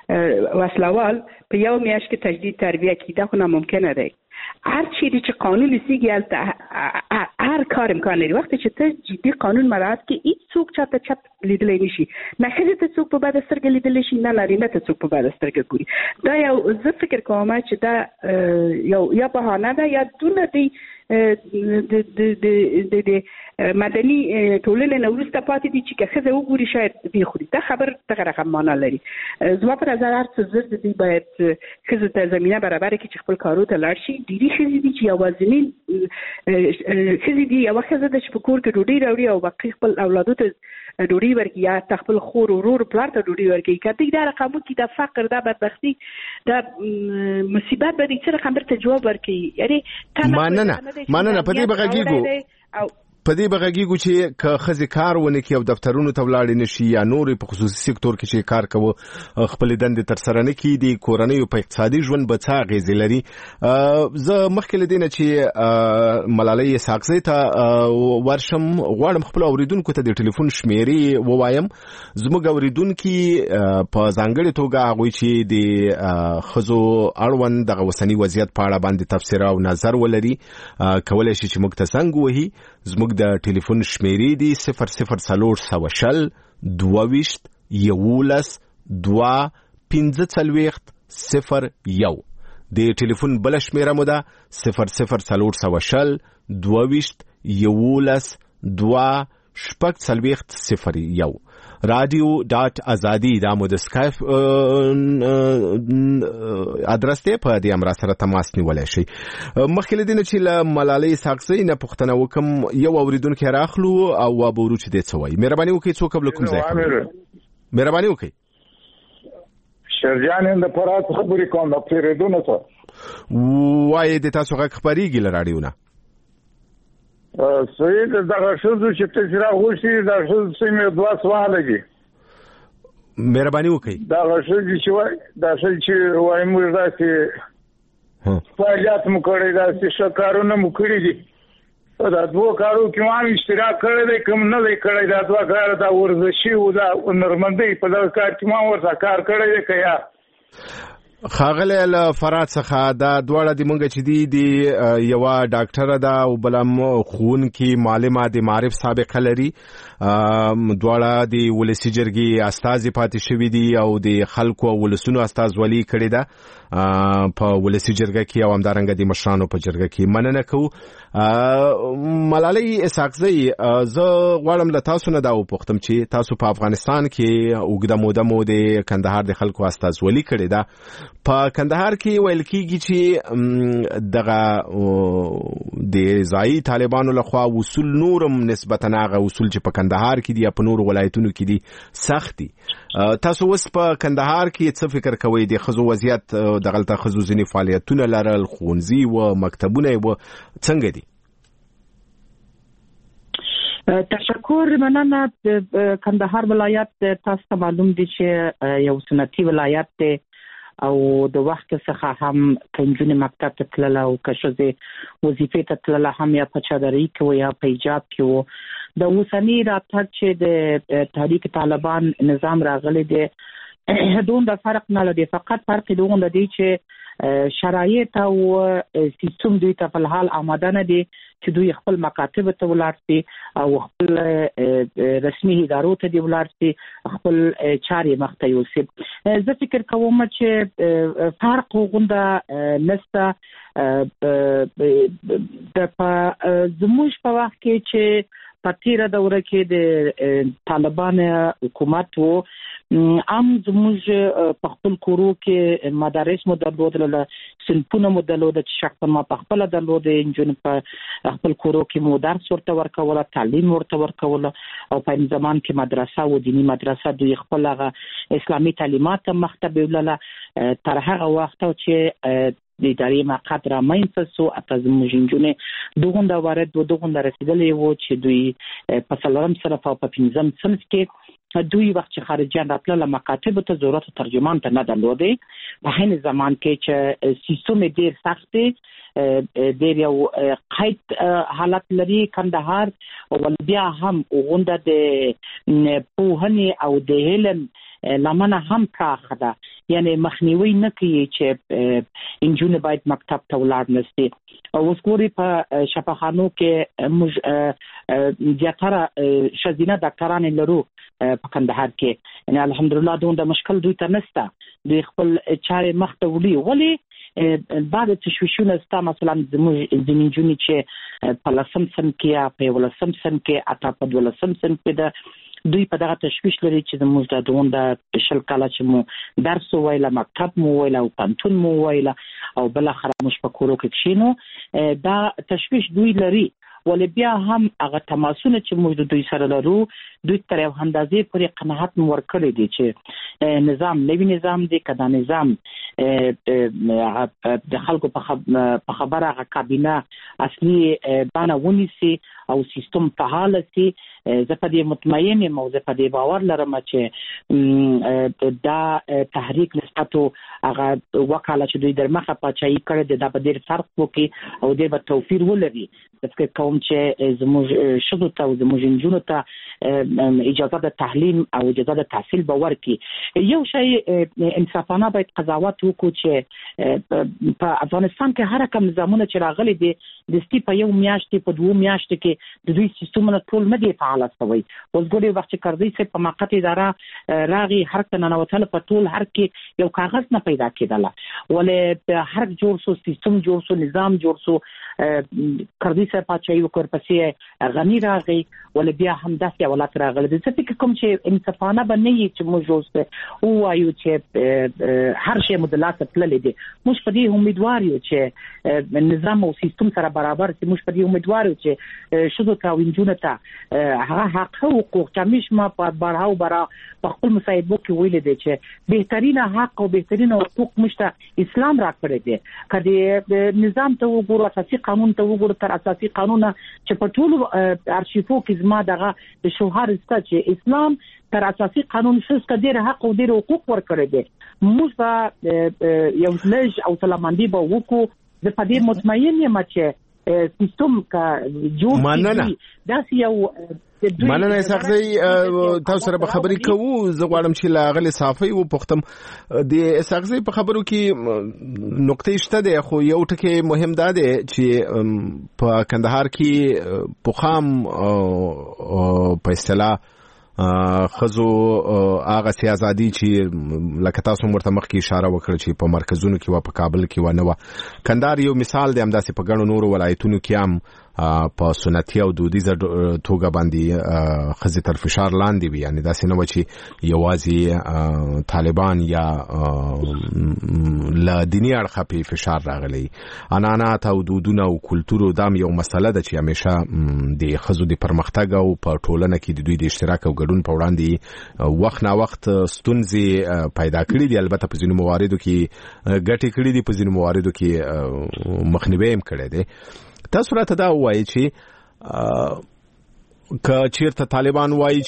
وسلوال په یو میاشت کې تجدید تربیه کیده خو ناممکنه دی. هر چیزی چې قانون سیږي هر کار امکان لري. وقتی چې ته جدي قانون مراعات کې هیڅ څوک چاته چپ لیدلی نشي، نه ښځې ته څوک په بده سترګه لیدلی شي، نه نارینه ته څوک په بده سترګه ګوري. دا یو زه فکر کوم چې دا یو یا بهانه ده یا دونه دی د د د د مدني ټولنې نه وروسته پاتې دي چې که ښځه وګوري شاید بېخوري. دا خبر دغه رقم معنا لري. زما په نظر هر څه زر د دوی باید ښځو ته زمینه برابره کړي چې خپل کارو ته لاړ شي. ډېرې ښځې دي چې یوازینۍ ښځې دي، یوه ښځه ده چې په کور کې ډوډۍ راوړي او باقي خپل اولادو ته ډوډۍ ورکړي یا خپل خور ورور پلار ته ډوډۍ ورکړي. که دوی دا رقم وکړي، دا فقر، دا بدبختي، دا مصیبت به دوی څه رقم درته جواب ورکړي. یعنې مننه مننه په دې بغږیږو په دې بغږیږو چې که ښځې کار ونه کړي او دفترونو ته ولاړې نه شي یا نورې په خصوصي سکتور کې چې کار کوي خپلې دندې ترسره نه کړي، د کورنیو په اقتصادي ژوند به څه اغېزې لري. زه مخکې له دې نه چې ملالۍ اسحاقزۍ ته ورشم غواړم خپلو اورېدونکو ته د ټلیفون شمېرې ووایم. زموږ اورېدونکي په ځانګړې توګه هغوی چې د ښځو اړوند دغه اوسني وضعیت په اړه باندې تبصره او نظر ولري کولی شي چې موږ ته زنګ ووهي. زموږ د ټلیفون شمیرې دی صفر صفر څلور سوه شل دوه ویشت یولس دوه پنځه څلوېښت صفر یو. د ټلیفون بله شمیره مو ده صفر صفر څلور سوه شل دوه ویشت یولس دوه شپږ څلوېښت صفر یو. رادیو ډاټ ازادي دا مو د سکایپ ادرس دی، په دې امر سره تماس نیولای شي. مخکې له دې نه چې له ملالۍ اسحاقزۍ نه پوښتنه وکم، یو اورېدونکی راخلو او وابورو چې دی څه وایي. مهرباني وکړئ څوک له کوم ځای مهرباني وکړئ. شرجان د فرات خبرې کوم د پیرودونکو ته وایي د تاسو غږ خبرېږي له راډیو نه. سید دغه شوزو چې تاسو راغوشي دا شوز سیمه دوه سواله دي. مهرباني وکړئ. دا شوز چې وای دا شوز چې وای موږ راځي فعالیت مو کړی دا چې شکارونه مو کړی دي. دا دوه کارو کې ما اشتراک کړی دی، کوم نه دی کړی. دا دوه کار دا ورزشي او دا نرمندۍ په دغه کار کې ما ورته کار کړی دی. که یا خاغله له فرات څخه دا دواړه د مونږ چې دی دی یو ډاکټر ده او بلم خون کې معلمه د معرف سابقه لري. دواړه د ولسی جرګي استازي پاتې شوی دي او د خلکو او ولسونو استازولي کړی ده په ولسی جرګه کې او همدارنګه د مشرانو په جرګه کې. مننه کوو. ملالۍ اسحاقزۍ، زه غواړم له تاسو نه دا وپوښتم چې تاسو په افغانستان کې اوږده موده مو د کندهار د خلکو استازولي کړې ده. په کندهار کې ویل کېږي چې دغه د ځایي طالبانو لخوا وصول نورم نسبتاً هغه وصول چې په کندهار کې دي یا په نورو ولایتونو کې دي سخت دي. تاسو اوس په کندهار کې څه فکر کوئ؟ د ښځو وضعیت دغلته ښځو ځینې فعالیتونه لرل، ښوونځي و مکتبونه و څنګه دي؟ تشکر. مننه. کندهار ولایت تاسو ته معلوم دي چې یو سنتي ولایت دی او د وخت څخه هم کنجونه مکتب ته تلله او کښځې وظیفې ته تلله هم یا په چادرۍ کې و یا په حجاب کې و. د اوسني راتګ چې د تحریک طالبان نظام راغلی دی دومره فرق نه لري. فقط فرق دومره دی چې شرایط او سیستم دوی ته په الحال آماده نه دي چې دوی خپل مکاتب ته ولاړ شي او خپل رسمي ادارو ته دی ولاړ شي، خپل چارې مخ ته یوسي. زه فکر کوم چې فرق غونډه نسته. د زموږ په وخت کې چې په تیره دوره کې د طالبان حکومت وو، ام زموږ په خپل کورو کې مدارس مو درلودل، صنفونه مو درلودل چې شخصا ما په خپل درلودل. انجن په خپل کورو کې مو درس ورته ورکول، تعلیم ورته ورکول او په این زمان کې مدرسه و دینی مدرسه دوی خپل هغه اسلامي تعلیمات مختبه ولله تر هغه وخت چې د ادارې مقعد را منځ سو. اته زموږ انجونې دغونده وارد و دغونده رسیدلې و چې دوی په څلورم صنف او په پنځم صنف کې دوی وخت چې خارجیان راتلل مکاتب ته ضرورت ترجمان ته نه درلودې. په هین زمان کې چې سیستم ډیر سخت دی، ډیر یو قید حالت لري کندهار، او بیا هم غونډه د پوهنې او د علم لمنه هم پراخه ده، یعنی مخنیوي نه کوي چې انجونې باید مکتب ته ولاړ نشي. او اوس ګوري په شفاخانو کې موږ زیاتره ښځینه ډاکټرانې لرو په کندهار کې، یعنی الحمدلله دومره مشکل دوی ته نشته، دوی خپل چارې مخ ته وړي. ولې بعد تشویشونه ستا مثلا زموږ ځینې نجونې چې په لسم صنف کې یا په یولسم صنف کې حتی په دولسم صنف کې ده، دوی په دغه تشویش لري چې زموږ د دومره شل کاله چې مو درس وویله، مکتب مو وویله او پوهنتون مو وویله او بالاخره موږ په کورو کې کښېنو، دا تشویش دوی لري. ولې بیا هم هغه تماسونه چې موږ د دوی سره لرو، دوی تر یو اندازې پورې قناعت مو ورکړی دی چې نظام نوی نظام دی، که دا نظام د خلکو په خبره هغه کابینه اصلي بڼه ونیسي او سیستم فعال سي، زه په دې مطمئن یم او زه په دې باور لرم چې دا تحریک نسبت هغه وکاله چې دوی در مخه پاچاهي کړې ده دا به ډېر فرق وکړي او ډېر به توفیر ولري. فکر کوم چې زموږ ښځو ته او زموږ نجونو ته اجازه د تعلیم او اجازه د تحصیل به ورکړي. یو شی انصافانه باید قضاوت وکړو چې په افغانستان کې هر کوم نظامونه چې راغلي دي دستي په یو میاشتې په دوه میاشتې کې د دوی سیستمونه ټول نه دي فعال شوي. اوس ګورئ وخت چې کردی صاحب په موقت اداره راغی، هر څه ننوتل په ټول هر کې یو کاغذ نه پیدا کېدله، ولې هر جوړ شو، سیستم جوړ شو، نظام جوړ شو، کردی صاحب پاچاهي وکړ، پسې غني راغی، ولې بیا هم داسې حالات راغلي دي. زه فکر کوم چې انصافانه به نه وي چې موږ اوس ووایو چې هر شی مو د لاسه تللی دی. موږ په دې امیدوار یو چې نظام او سیستم سره برابر چې موږ په دې امیدوار یو چې ښځو ته او نجونو ته هغه حق حقوق چې همیش ما په بارها و بارها په خپل مصاحبو کې ویلي دی چې بهترینه حق او بهترینه حقوق موږ ته اسلام راکړی دی. که د نظام ته وګورو، اساسي قانون ته وګورو، تر اساسي قانونه چې په ټولو ارشیفو کې زما دغه د شوهر سته چې اسلام تر اساسي قانون څخه ډېر حق او ډېر حقوق ورکړي دي. موږ به یو لږ او سلاماندي به وکړو. زه په دې مطمئن یم چې سیستم کا جوړ شي داسې یو مننه اسحاقزی تاسو سره به خبرې کوو. زه غواړم چې لاغلی صافي و پختم د اسحاقزی په خبرو کې نقطې شته ده، خو یو ټکی مهم ده چې په کندهار کې پوخام په اصطلاح خزو هغه سیاسي چې لکه تاسو مرته مخکې اشاره وکړه چې په مرکزونو کې و په کابل کې و نه و. کندهار یو مثال دی، همداسې په ګڼو نورو ولایتونو کې هم په سنتي او دودیزه توګه باندې خزي تر فشار لاندې وي. یعنی داسې نه و چې یوازې طالبان یا لا دیني اړخه په فشار راغلي. عنعنات او دودونه او کلتور دام یو مسله ده چې همیشه د خزو د پرمختګ او په ټولنه کې د دوی د اشتراک او ګډون په وړاندې وخت نا وخت ستونزې پیدا کړې دي. البته په ځینو مواردو کې ګټې کړې دي، په ځینو مواردو کې مخنیوي هم کړی دی. تاسو راته دا وایي چې که چیرته طالبان وایي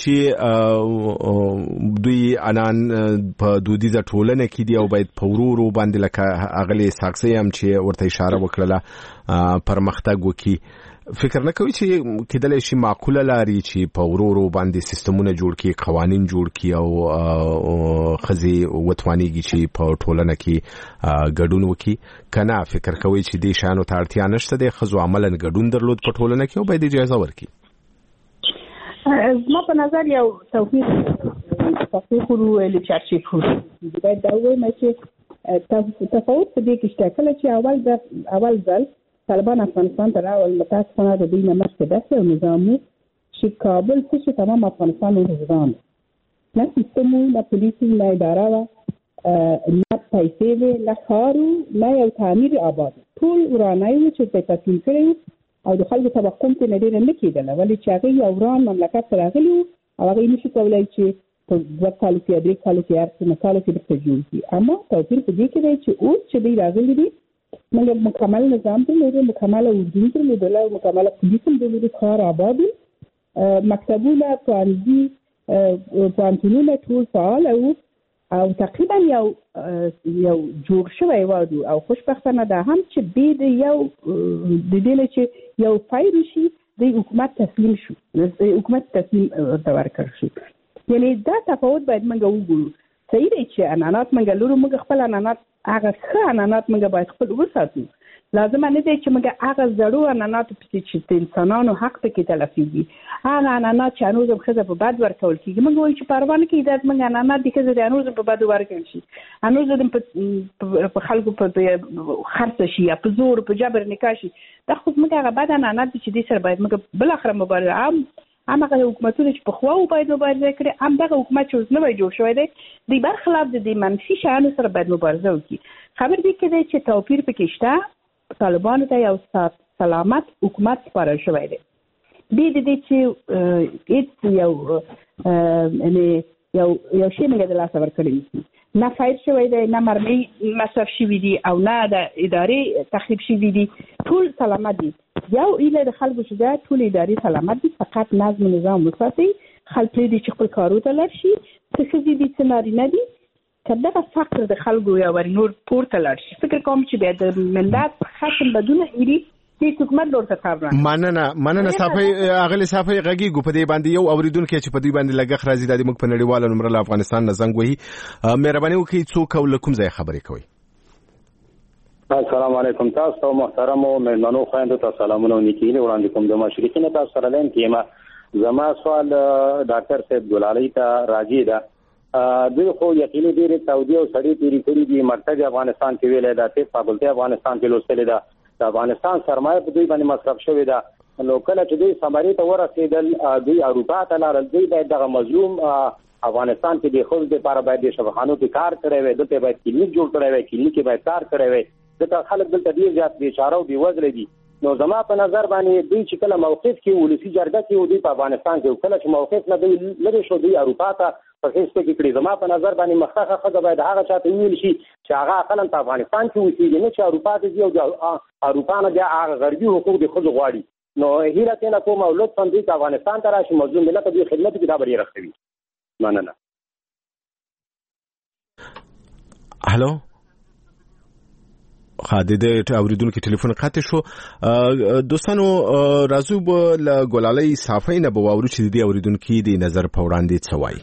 چې دوی انان په دودیزه ټولنه کې دي او باید په ورورو باندې لکه اغلی ساکسي هم چې ورته اشاره وکړه پرمختګ وکړي، فکر نه کوي چې کېدلی شي معقوله لاري چې په ورورو باندې سیستمونه جوړ کړي، قوانین جوړ کړي او خزي وتوانیږي چې په ټولنه کې ګډون وکړي؟ کنه فکر کوي چې دې شانو ته اړتیا نشته د خزو عملاً ګډون درلود په ټولنه کې او باید اجازه ورکړي؟ زما په نظر یو توفیق توفیق ورو لچارچی خو باید دا وایم چې تفاوت په دې کې شته. کله چې اول د اول ځل طالبان افغانستان ته راول، متاسفانه د دوی نه مخکې داسې یو نظام و چې کابل څه تمام افغانستان نظام نه سیستم و، نه پولیس، نه اداره و، نه پیسې وې، نه ښار و، نه یو تعمیر آباد. ټول ورانه و چې په تسلیم کړی او د خلکو توقع ته نه ډېره نه کېدله، ولې چې هغه یو وران مملکت ته راغلي وو او هغه یې نشي کولی چې په دوه کالو کې درې کالو کې هر څه نه کالو کې درته جوړ کړي. اما توپیر په دې کې دی چې اوس چې دوی راغلي دي موږ مکمل نظام درلودو، مکمل وجود درلودو، مکمل پولیس هم درلودو، ښار آباد، مکتبونه، پوهنځي، پوهنتونونه ټول فعال وو او تقریبا یو یو جوړ شوی و. او خوشبختانه دا هم چې بې د یو د دې نه چې یو فایل شي د حکومت تسلیم شو، حکومت تسلیم ورته ورکړ شو. یعنی دا تفاوت باید موږ وګورو. صحیح دی چې عنعنات موږ لرو، موږ خپل عنعنات هغه ښه عنعنات موږ باید خپل وساتو. لازم نه دی چې موږ هغه زړو عنعنات پسې چې د انسانانو حق پکې تلفیږي، هغه عنعنات چې هنوز هم ښځه په بد ورکول کېږي. موږ وایو چې پروا نه کوي دا زموږ عنعنات دي، ښځه د هنوز هم په بد ورکړل شي، هنوز هم په خلکو په خرڅه شي یا په زور په جبر نکاح شي. دا خو زموږ هغه بد عنعنات دي چې دې سره باید موږ بالاخره مبارزه عام همغه حکومتونه چې پخوا و باید مبارزه کړي، همدغه حکومت چې اوس نوی جوړ شوی دی د برخلاف د دې منفي شیانو سره باید مبارزه وکړي. خبر دې کې دی چې توپیر پکې شته. طالبانو ته یو سلامت حکومت سپارل شوی دی. دې د دې چې هېڅ یو یعنې یو یو شی موږ د لاسه ورکړی نشي، نه فایل شوی دی، نه مرمۍ مصرف شوي دي او نه د ادارې تخریب شوي دي، ټول سلامت دي. یو ایله د خلکو چې دا ټول ادارې سلامت دي، فقط نظم و نظام وساتئ، خلک پرېږدي چې خپل کارو ته لاړ شي، څه ښځې دي څه نارینه دي، که دغه فقر د خلکو یا ور نور پورته لاړ شي. فکر کوم چې بیا د ملت خشم بدونه ایري هیڅ حکومت لور ته کار نه. مننه مننه صافی اغلی صافی غږیږو په دې باندې یو اوریدونکو چې په دې باندې لګخ راځي د موږ په نړیواله نمبر له افغانستان نه زنګ وهي. مهرباني وکړئ څوک او له کوم ځای خبرې کوئ؟ السلام علیکم. تاسو محترم او مېلمنو خويندو ته سلامونه او نیکیونه وړاندې کوم. د مشرقین تاسو سره لاین کېما زما سوال ډاکټر صاحب ګلالي ته راځي دا دوی خو یقیني ډېرې تودې او سړې تېرې کړي دي. مرکز افغانستان کې ویلی ده، طب فاکولټي افغانستان کې لوستلې ده، د افغانستان سرمایه په دوی باندې مصرف شوې ده. نو کله چې دوی ثمرې ته ورسېدل، دوی اروپا ته لاړل، دوی باید دغه مظلوم افغانستان کې د ښځو دپاره باید د شفاخانو کې کار کړی وی، دلته باید کلینیک جوړ کړی وی، کلینیک کې باید کار کړی وی. دلته خلک دلته ډېر زیات بېچاره او بېوزله دي. نو زما په نظر باندې دوی چې کله موقف کې ولسي جرګه کې و دوی په افغانستان کې، کله چې موقف نه دوی لرې شو دوی اروپا ته په خېسته کې کړي. زما په نظر باندې مخکښه ښځه باید هغه چا ته وویل شي چې هغه اقلا په افغانستان کې اوسېږي، نه چې اروپا ته ځي او د اروپا نه بیا هغه غربي حقوق د ښځو غواړي. نو هیله ترېنه کوم او لطفا دوی که افغانستان ته راشي، مظلوم ملت ته دوی خدمت وکړي، دا به ډېره ښه وي. مننه. هلو خادده اوریدونکو ټلیفون قطع شو. دوستانو راځو به له ګلالۍ صافی نه به واورو چې د دې اوریدونکو د نظر په وړاندې څه وایي.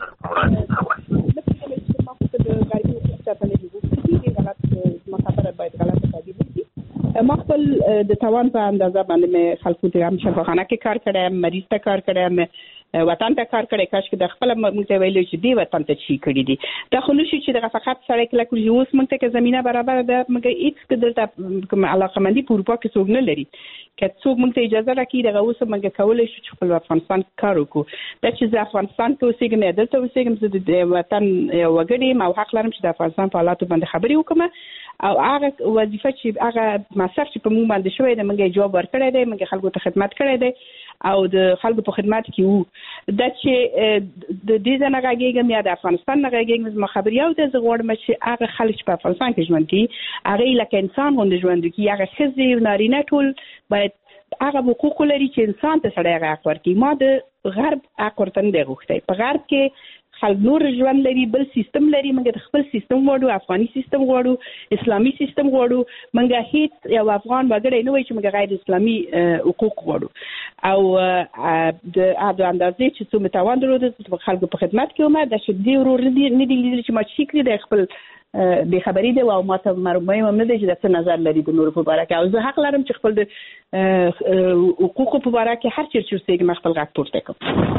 ما خپل د توان په اندازه باندې مې خلکو ته هم شفاخانه کې کار کړی، مریض ته کار کړی، وطن ته کار کړی. کاش کې د خپل موږ ته ویلو چې دی وطن ته چی کړی دي. دا خو نشي چې دغه فقط سړی کله کوي اوس موږ ته کې زمينه برابر ده، موږ هیڅ کډه کوم علاقمندي په اروپا کې څوک نه لري. که څوک موږ ته اجازه راکړي دغه اوس موږ کولای شو چې خپل افغانستان کار وکړو. دا چې د افغانستان کې اوسېږم، دلته اوسېږم، زه د وطن وګړی ما حق لرم چې د افغانستان په حالاتو باندې خبرې وکړم او هغه وظیفه چې هغه مصرف چې په موږ باندې شوی دی موږ جواب ورکړی دی، موږ خلکو ته خدمت کړی دی او د خلکو په خدمت کې وو. دا چې د دې ځنه غږیږم یا د افغانستان نه غږیږم، زما خبر یو د زه غواړم چې هغه خلک په افغانستان کې ژوند کوي هغه لکه انسان غوندې ژوند کوي، هغه ښځې او نارینه ټول باید هغه حقوق لري چې انسان ته سړی هغه حق ورکړي. ما د غرب حق ورته نه دی غوښتی. په غرب کې خلک نور ژوند لري، بل سیستم لري، موږ د خپل سیستم غواړو، افغاني سیستم غواړو، اسلامي سیستم غواړو. موږ هیڅ یو افغان وګړی نه وایي چې موږ غیر اسلامي حقوق غواړو او د هغه اندازې چې څو متوان درلود د خلکو په خدمت کې ومه د شدي ورور نه دی لیدل چې ما چې کړی د خپل به خبرې دی او ما ته معلومه هم نه دی چې د څه نظر لري د نور په اړه کې. او زه حق لرم چې خپل د حقوقو په اړه کې هر چیرې چې اوسېږم خپل غږ پورته کړم.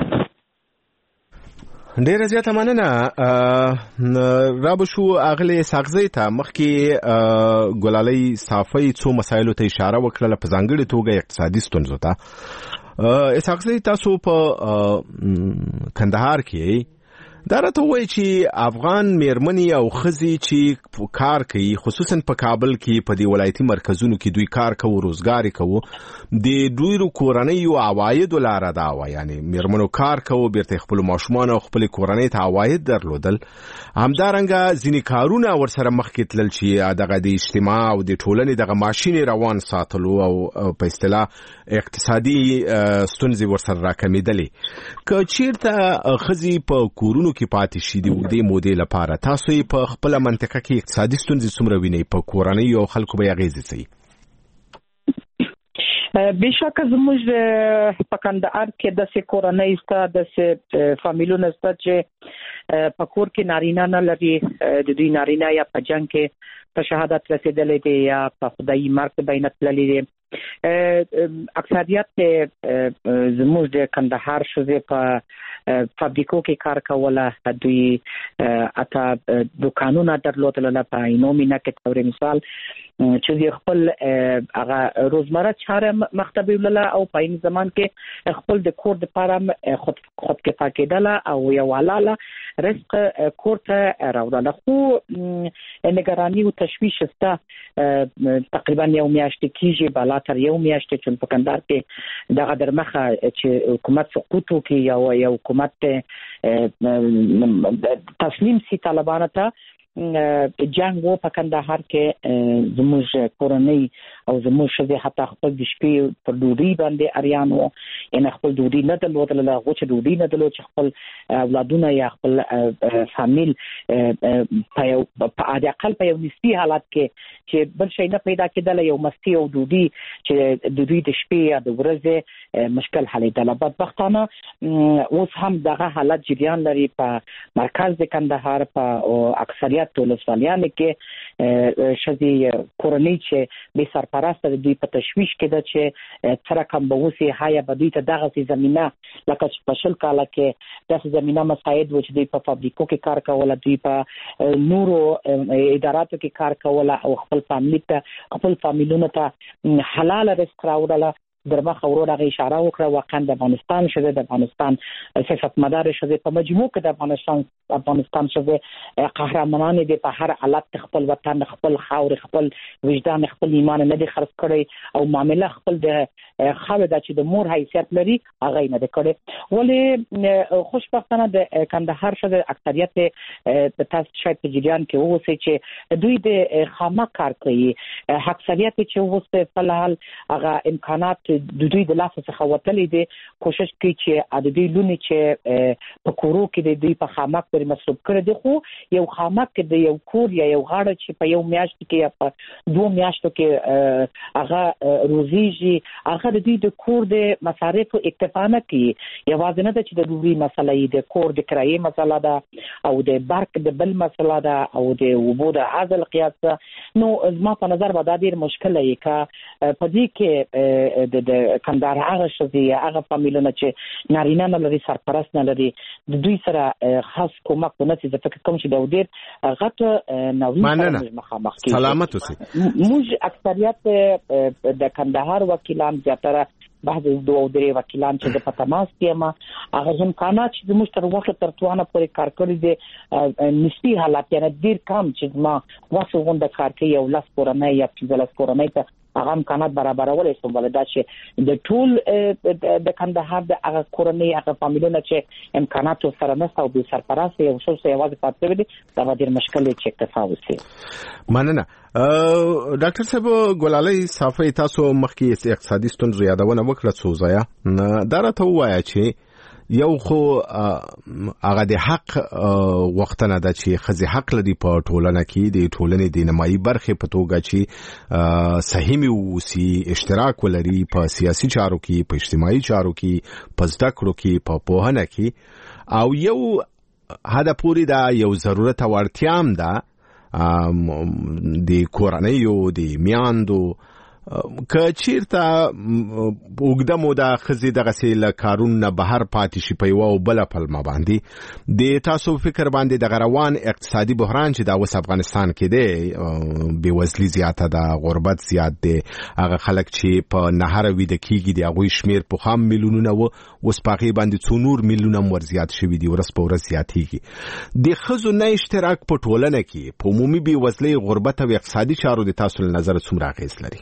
ډیره زیاته مننه. را به شو اغلی ساغزی ته مخکې ګلالۍ صافی څو مسایلو ته اشاره وکړه، په ځانګړې توګه اقتصادي ستونزو ته. ساغزی تاسو په کندهار کې دا راته وایي چې افغان میرمنې او ښځې چې کار کوي خصوصا په کابل کې په دې ولایتي مرکزونو کې دوی کار کوي، روزګار کوي، د ډیرو کورنیو عوایدو لاره دا وایي، یعنی میرمنو کار کوي بیرته خپل ماشومان او خپل کورنۍ ته عواید درلودل. همدارنګه ځینې کارونه ورسره مخکې تلل چې دغه د اجتماع او د ټولنې دغه ماشین روان ساتلو او په اصطلاح اقتصادي ستونزې ورسره راکمېدلې. که چیرته ښځې په کورونو کې پاتې شي د اوږدې مودې لپاره، تاسو یې په خپله منطقه کې اقتصادي ستونزې څومره وینئ؟ په کورنۍ او خلکو به یې اغېزې څه وي؟ بشک زموږ په کندهار کې د سکورنۍ ستا د فامیلونو ستا چې په کور کې نارینه نه لري د دوی نارینه یا په جنگ کې په شهادت رسیدلې دي یا په خدای مرګ بینت لري دي اکثریت زموږ د کندهار شوزې په فابریکو کې کار کوله دوی اته دکانونه درلودل په اینومینا کې تور مثال چې خپل هغه روزمره چاره مختبي ولله او په این زمان کې خپل د کور د لپاره خود خود کفا کېدله او یو حلاله رزق کور ته راوړل خو نگرانی او تشویش ستا تقریبا یو میاشت کېږي بالا تر یو میاشت چې په کندهار کې دغه درمخه چې حکومت سقوط وکړي یا یو حکومت تسلیم سي طالبانو ته جنگ وو په کندهار کې زموږ کورنۍ او زموږ شذې حتی خپل د شپې پر ډوډۍ باندې اریان وو ان خپل ډوډۍ نه درلودل لا غوچ ډوډۍ نه درلود چې خپل اولادونه یا خپل فامیل په یو په عادي اقل په یو نسبي حالت کې چې بل شي نه پیدا کېدل یو مستی او ډوډۍ چې د دوی د شپې یا د ورځې مشکل حل دی لا بدبختانه اوس هم دغه حالت جریان لري په مرکز د کندهار په اکثریت ولسوالیان کې شذې کورنۍ چې به سرپرست دوی په تشویش کې ده چې تر کوم به وسی هایا به دوی ته دغه زمينه لکه چې په شل کال کې دغه زمينه مساعد و چې دوی په فابریکو کې کار کوله دوی په نورو اداراتو کې کار کوله او خپل فامیل ته خپل فامیلونو ته حلال رزق راوړل درمخه ورو دغه اشاره وکړه واقعا د افغانستان شوه د افغانستان سیاست مدار شوه په مجموع کې د افغانستان افغانستان شوه قهرمانان دي په هر حالت خپل وطن خپل خاور خپل وجدان خپل ایمان نه دي خرڅ کړي او معاملې خپل د خاله د چې د مور حیثیت لري هغه نه دي کړي ولې خوشبختانه د کندهار شوه اکثریت د تاسو شاید په جریان کې ووسی چې دوی د خامہ کار کوي اکثریت چې ووسی په حال هغه امکانات د دوی د لاسه څخه وتلې دي کوشش کوي چې د دوی لونی چې په کورو کې د دوی په خامک پر مصرف کړي دي خو یو خامک کې د یو کور یا یو غاړه چې په یو میاشت کې یا په دوه میاشتو کې هغه روزيږي هغه د دوی د کور د مصارف اکتفا نه کوي یوازې نه چې د دوی مسلې د کور د کرایې مسله ده او د برق د بل مسله ده او د وبو د عادل قیاس نو زما په نظر به دا ډیر مشکل دی کا په دې کې د د کندهار هغه شذې هغه فامیلونه چې نارینه نه لري سرپرست نه لري د دوی سره خاص کومک ونه چې د فکر کوم چې د ډیر غټ نوې مخامخ کیږي سلامت اوسئ موږ اکثریت د کندهار وکیلان زیاتره بعض دوه او درې وکیلان چې د پتماس کې ما هغه امکانات چې موږ تر وخت تر توانه پورې کار کړی دي نسبی حالات یعنی ډیر کم چې ما واسو غونډه کار کوي او لاس کورنۍ یا پنځه کورنۍ ته هغه امکانات برابرول شي ولدا چې د ټول د کندهار د هغه کورنۍ هغه فامیلونه چې امکانات سره نشته او د سرپرست یو څه څه یوازې پاتې دي دا ډیر مشکل چې اکتفا وسی مننه ډاکټر صاحب ګلالي صافي تاسو مخکې اقتصادي ستونزې یادونه وکړه څو ځای دا راته وایا چې یو خو هغه د حق وختنه د چې خزي حق لري په ټولنه کې د ټولنې د نمایي برخه په توګه چې صحیح میوسي اشتراک ولري په سیاسي چارو کې په اجتماعي چارو کې په زده کړو کې په پوهنه کې او یو هدا پوری دا یو ضرورت او اړتیام ده د کورنۍ او د میاندو که چیرته وګړه مودا خزي دغه سیل کارونه بهر پاتې شي په یو بل پلمه باندې د تاسو فکر باندې د غروان اقتصادي بحران چې د اوس افغانستان کې دی بیوزلي زیاته ده غربت زیات دی هغه خلک چې په نهر وي د کیږي د هغه شمیر په خام میلیونونه و اوس پاغي باندې څونور میلیونه ور زیات شوی دی ورس په ورس زیاتېږي د خزو نه اشتراک په ټولنه کې په عمومي بیوزلي غربت او اقتصادي چارو د تاسو نظر څومره اغیز لري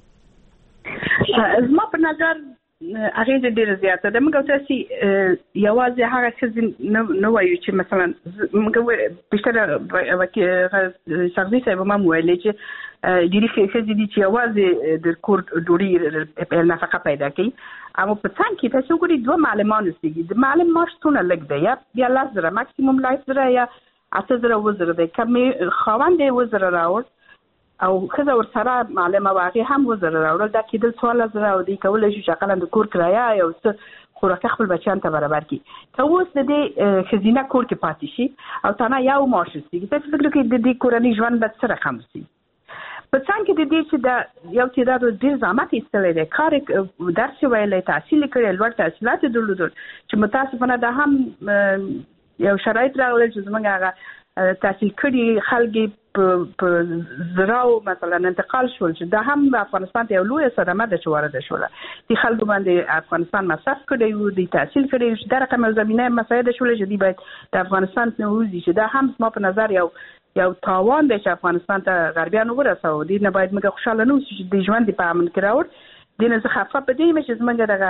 زما په نظر هغه ډیره زیاته ده موږ تاسو یوازې هغه څه نه وایو چې مثلا موږ پښتنه وکي سرزي صاحب ما ویلې چې ډیری څه دي چې یوازې د کور ډوډۍ په نفقه پیدا کوي اما په څنګه کې تاسو ګوري دوه معلمان اوسېږي د معلم ماشتونه لګ دی یا بیا لازم ماکسیمم لایف زره یا اته زره وزره ده کمه خوان دی وزره راوړ او خزه ور سره معلمه واقع هم وزر راوړل دا کېدل سوال زره او دی کولای شي شغله د کور کرایه یو څه خوراک خپل بچیان ته برابر کی ته اوس د دې خزینه کور کې پاتې شي او تنه یو معاش سي ته فکر کوي د دې کورنۍ ژوند به څه رقم سي په څنګه کې د دې چې دا یو چې دا د ډیر زحمت ایستلې ده کار درس ویلې تحصیل کړي لوړ تحصیلات درلودل چې متاسفانه دا هم یو شرایط راغلی چې زمونږ هغه تحصیل کړي خلک په زراو مثلا انتقال شول چې دا هم د افغانستان ته یو لوی صدمه ده چې وارده شوله د خلکو باندې افغانستان مصرف کړي او د تحصیل کړي دا رقم زمینه مسایل شول چې دی باید د افغانستان نه وځي چې دا هم ما په نظر یو یو تاوان دی چې افغانستان ته غربیان ورساو دي نه باید موږ خوشاله نه اوسو چې د ژوند په امن کې راوړ دینه څه خفه پدې مې چې موږ دغه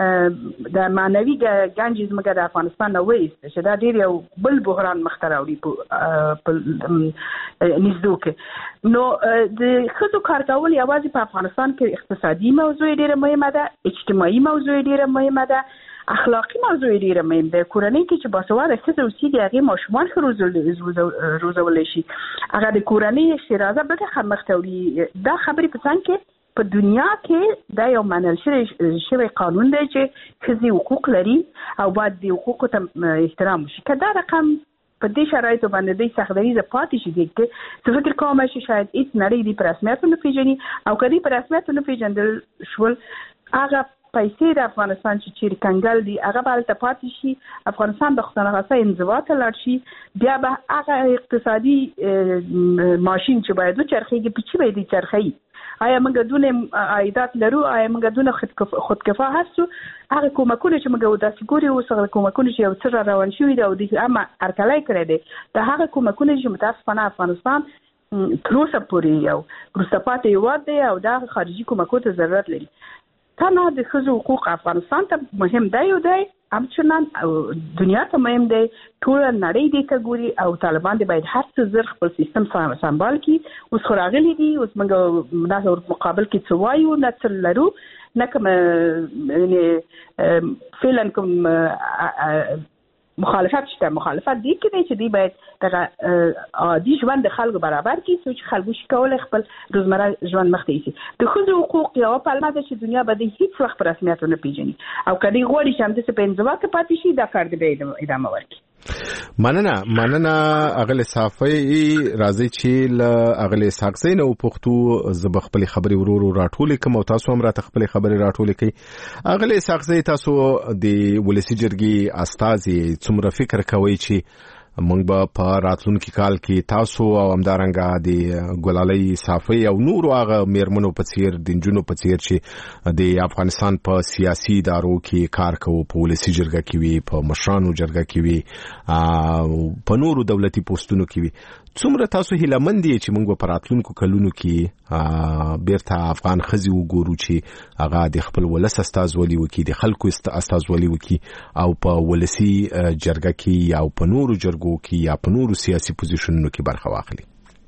د معنوي ګنج زموږ د افغانستان نه وایست چې دا ډیر یو بل بحران مختراوي په نږدې کې نو د خزو کار کول یوازې په افغانستان کې اقتصادي موضوع ډیره مهمه ده اجتماعي موضوع ډیره مهمه ده اخلاقی موضوع ډیره مهمه ده کورنۍ کې چې باسواده خزه اوسېږي هغه ماشومان خروزول روزول شي هغه د کورنۍ شرازه به خمختوري دا خبرې په څنګه کې په دنیا کې دا یو منل شوی قانون دی چې خزي حقوق لري او باید د حقوقو ته احترام وشي که دا رقم په دې شرایطو باندې د سختګریزه پاتې شي کې څه فکر کوم چې شاید هیڅ نړۍ دی په رسمیت نه پیژني او کدی په رسمیت نه پیژندل شول هغه پیسې د افغانستان چې چیرې کنګل دي هغه به هلته پاتې شي افغانستان د خصوصا غصه انزوا ته لاړ شي بیا به هغه اقتصادي ماشین چې باید وچرخېږي په چی باید چرخي آیا موږ دونه عایدات لرو آیا موږ دونه خودکفا هستو هغه کومکونه چې موږ د سګوري او سره کومکونه چې یو څه روان شوی دی او د اما ارکلای کړی دی دا هغه کومکونه چې متاسفانه افغانستان تروسه پورې یو ګروستپاتې یو دی او دا خارجي کومکو ته ضرورت لري تنها د ښځو حقوق افغانستان ته مهم دی او دی همچنان دنیا ته مهم دی ټول نړۍ دې ته ګوري او طالبان دې باید هر څه زر خپل سیستم سمبال کړي اوس خو راغلي دي اوس موږ دا مقابل کې څه وایو نه څه لرو نه کوم فعلا کوم مخالفت شته مخالفت دی کې دی چې دی باید دغه عادي ژوند د خلکو برابر کړي چې خلکو شي کولای خپل روزمره ژوند مخ ته یوسي د ښځو حقوق یو پلمه ده چې دنیا به د هیڅ وخت په رسمیت نه پیژني او کدی غوړي چې همداسې په انزوا کې پاتې شي دا کار به ادامه ورکړي مننه مننه اغل صافي راځي چې ل اغل ساکسین او پښتو زب خپل خبري ورورو راټول کوم او تاسو هم را خپل خبري راټول کړئ اغل ساکسي تاسو د ولسی جرګي استازي څومره فکر کوي چې موږ به په راتلونکي کال کې تاسو او همدارنګه د ګلالۍ صافي او نور هغه میرمنو په څیر د جنونو په څیر چې د افغانستان په سیاسي ادارو کې کار کوي په ولسی جرګه کې وي په مشرانو جرګه کې وي په نورو دولتي پوسټونو کې وي څومره تاسو هیلمن دي چې موږ په راتلونکو کلونو کې بیرته افغان خزي وګورو چې هغه د خپل ولس استازولي وکي د خلکو استازولي وکي او په ولسی جرګه کې او په نورو جرګو کې یا په نورو سیاسي پوزیشنونو کې برخه واخلي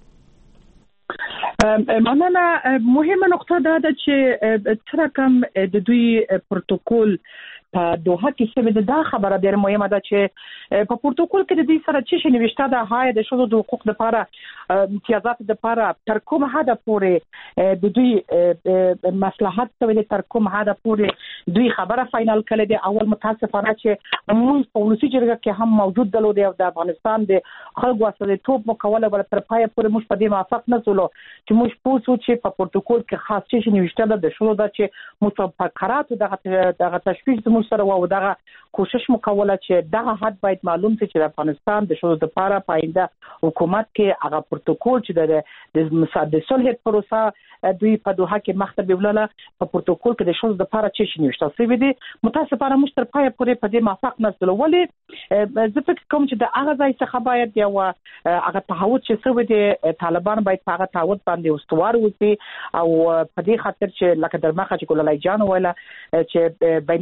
مننه مهمه نقطه دا ده چې تر کوم د دوی پروتوکول په دوحه کې څه ده خبره ډېر مهمه ده چې په پروتوکول کې د دې سره چې نوښته ده هاي د شوزو د حقوق لپاره امتیازات لپاره تر کوم حد پورې د دوی مصلحت ته تر کوم حد پورې دوی خبره فائنل کړي دي اول متاسفانه چې موږ په ولسی جرګه کې هم موجود دلو دی د افغانستان د خلکو اساسي توپ مکوله ور تر پای پورې موږ په دې موافق نه سولو چې موږ پوسو چې په پروتوکول کې خاص چې نوښته ده د شوزو د چې متفکرات دغه دغه تشویش سره و دغه کوشش مکوله چې دغه حد باید معلوم شي چې افغانستان د شوزو لپاره پاینده حکومت کې هغه پروتوکول چې د د صلح پروسه دوی په دوحه کې مخته بیولله په پروتوکول کې د شوزو لپاره چې نوښته شوی دی متاسفانه موږ تر پای پورې په دې موافق نه سول ولې زه فکر کوم چې د هغه ځای څخه باید یو هغه تعهد چې سوی دی طالبان باید په هغه تعهد باندې استوار وي او په دې خاطر چې لکه در مخه چې ګلالۍ جان ویله چې بین المللي ټولنه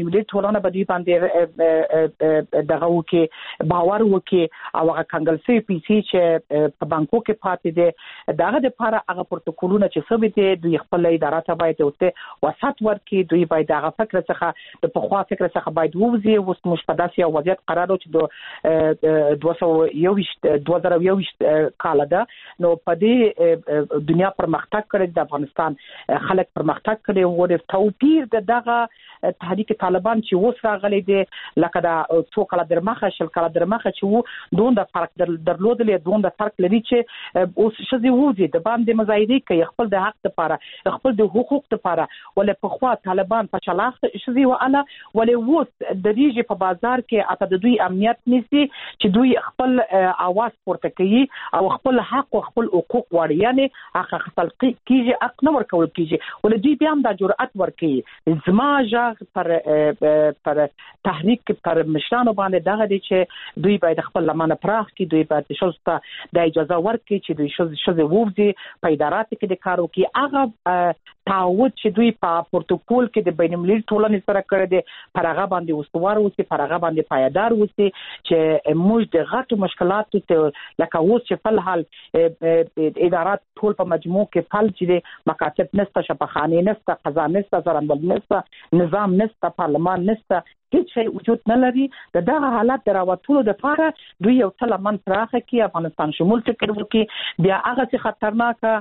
ځان به دوی باندې دغه وکي باور وکي او هغه کنګل سي پی سي چې په بانکو کې پاتې دي دغه د لپاره هغه پروتوکولونه چې سوي دي دوی خپل اداره ته باید ورته وسات ورکړي دوی باید هغه فکر څخه د پخوا فکر څخه باید ووزي اوس موږ په داسې یو وضعیت قرار او چې د دوه سوه یوویشت دوه زره یوویشت کال ده نو په دې دنیا پرمختګ کړی د افغانستان خلک پرمختګ کړي او د توپیر د دغه تحریک طالبان چې اوس راغلي دي لکه دا څو کاله در مخه شل کاله در مخه چې وو دومره فرق درلودل دومره فرق لري چې اوس شذي وځي د باندې مزایده کوي خپل د حق لپاره خپل د حقوق لپاره ولې په خوا طالبان په چلاخ شذي واله ولې ووس د دې په بازار کې اته د دوی امنیت نيسي چې دوی خپل اواز پورته کوي او خپل حق او خپل حقوق وړي یعنی هغه خپل کیږي حق نه ورکول کیږي ولې دوی بیا هم د جرأت ورکوي زما ژغ پر پر تحریک پر مشرانو باندې دغه دي چې دوی باید خپل لمنه پراخ کړي دوی باید شوسته د اجازه ورکړي چې دوی شوز شوز ووزي په ادارات کې د کارو کې هغه تعهد چې دوی په پروتوکول کې د بین المللي ټولنې سره کړی دی پر هغه باندې استوار اوسي پر هغه باندې پایدار اوسي چې موږ د غټو مشکلاتو ته لکه اوس چې په حال ادارات ټول په مجموع کې فعال دي مکاتب نسته شفاخانه نسته خزانه نسته زرنبل نسته نظام نسته پارلمان نسته هیڅ شی وجود نه لري د دغه حالت دراوتلو د لپاره دوی یو څه لمن پراخه کې افغانستان شمول فکر وکړي بیا هغه څه خطرناکه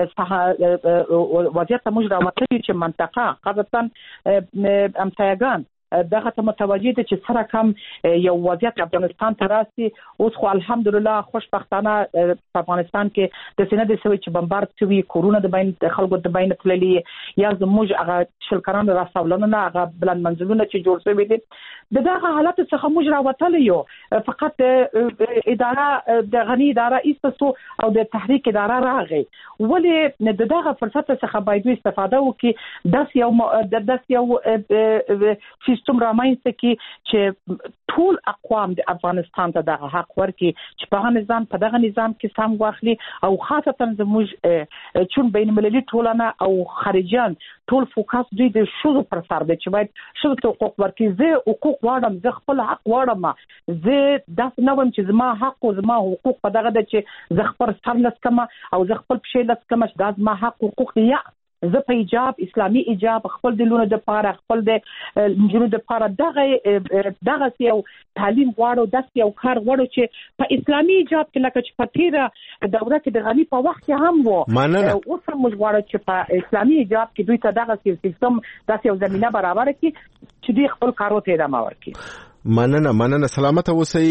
وضعیت موږ راوړل چې منطقه خاصتا امسایگان دغه ته متوجه دي چې سره کم یو وضعیت افغانستان ته راسي اوس خو الحمدلله خوشبختانه په افغانستان کې د سینې د سوي چې بمبارد شوی کورونا د بین خلکو د بین تللی یا زموږ هغه شلکران راسولونه هغه بلند منزلونه چې جوړ شوی دي دغه حالت څخه موږ راوتل یو فقط اداره د غنی اداره ایستو او د تحریک اداره راغی ولې دغه فرصت څخه باید استفاده وکړي داس یو د داس یو سیستم رامنځته کی چې ټول اقوام د افغانستان ته د حق ورکړي چې په نظام په دغه نظام کې سم واخلي او خاصتا زموږ چون بین المللي ټولنه او خارجيان ټول فوکس دوی د شوزو پر سر دی چې باید شوزو ته حقوق ورکړي زه حقوق واړم زه خپل حق واړم زه داس نه وم چې زما حق او زما حقوق په دغه د چې زه خپل سر لسکم او زه خپل پښې لسکم چې دا زما حق حقوق دی یا زه په ایجاب اسلامي ایجاب خپل د لونو د پاره خپل د انجونو د پاره دغه دغه یو تعلیم غواړو د یو کار غواړو چې په اسلامي ایجاب کې لکه چې په تیره دوره کې د غنی په وخت کې هم وو اوس هم موږ غواړو چې په اسلامي ایجاب کې دوی ته دغه سیستم د یو زمينه برابر کړي چې دوی خپل کارو ته ادامه ورکړي مننه مننه سلامت اوسئ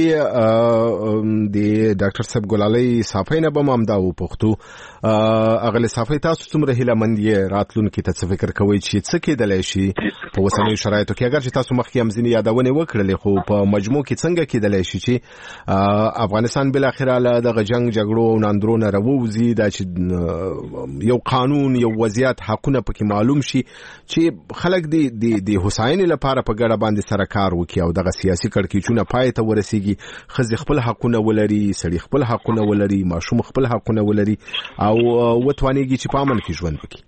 د ډاکټر صاحب ګلالي صافینه به مامدا و پښتو اغلی صافی تاسو څومره هیله مند یې راتلونکي ته څه فکر کوئ چې څه کېدلی شي په اوسنیو شرایطو کې اگر چې تاسو مخکې هم ځینې یادونې وکړلې خو په مجموع کې څنګه کېدلی شي چې افغانستان بالاخره له دغه جنگ جګړو او ناندرو نه راووځي دا چې یو قانون یو وضعیت حقونه پکې معلوم شي چې خلک د د هوساینې لپاره په ګډه باندې سره کار وکړي او دغه سیاسي کړکېچونه پای ته ورسیږي خزي خپل حقونه ولري سړي خپل حقونه ولري ماشوم خپل حقونه ولري او وتوانيږي چې په امن کې ژوند وکړي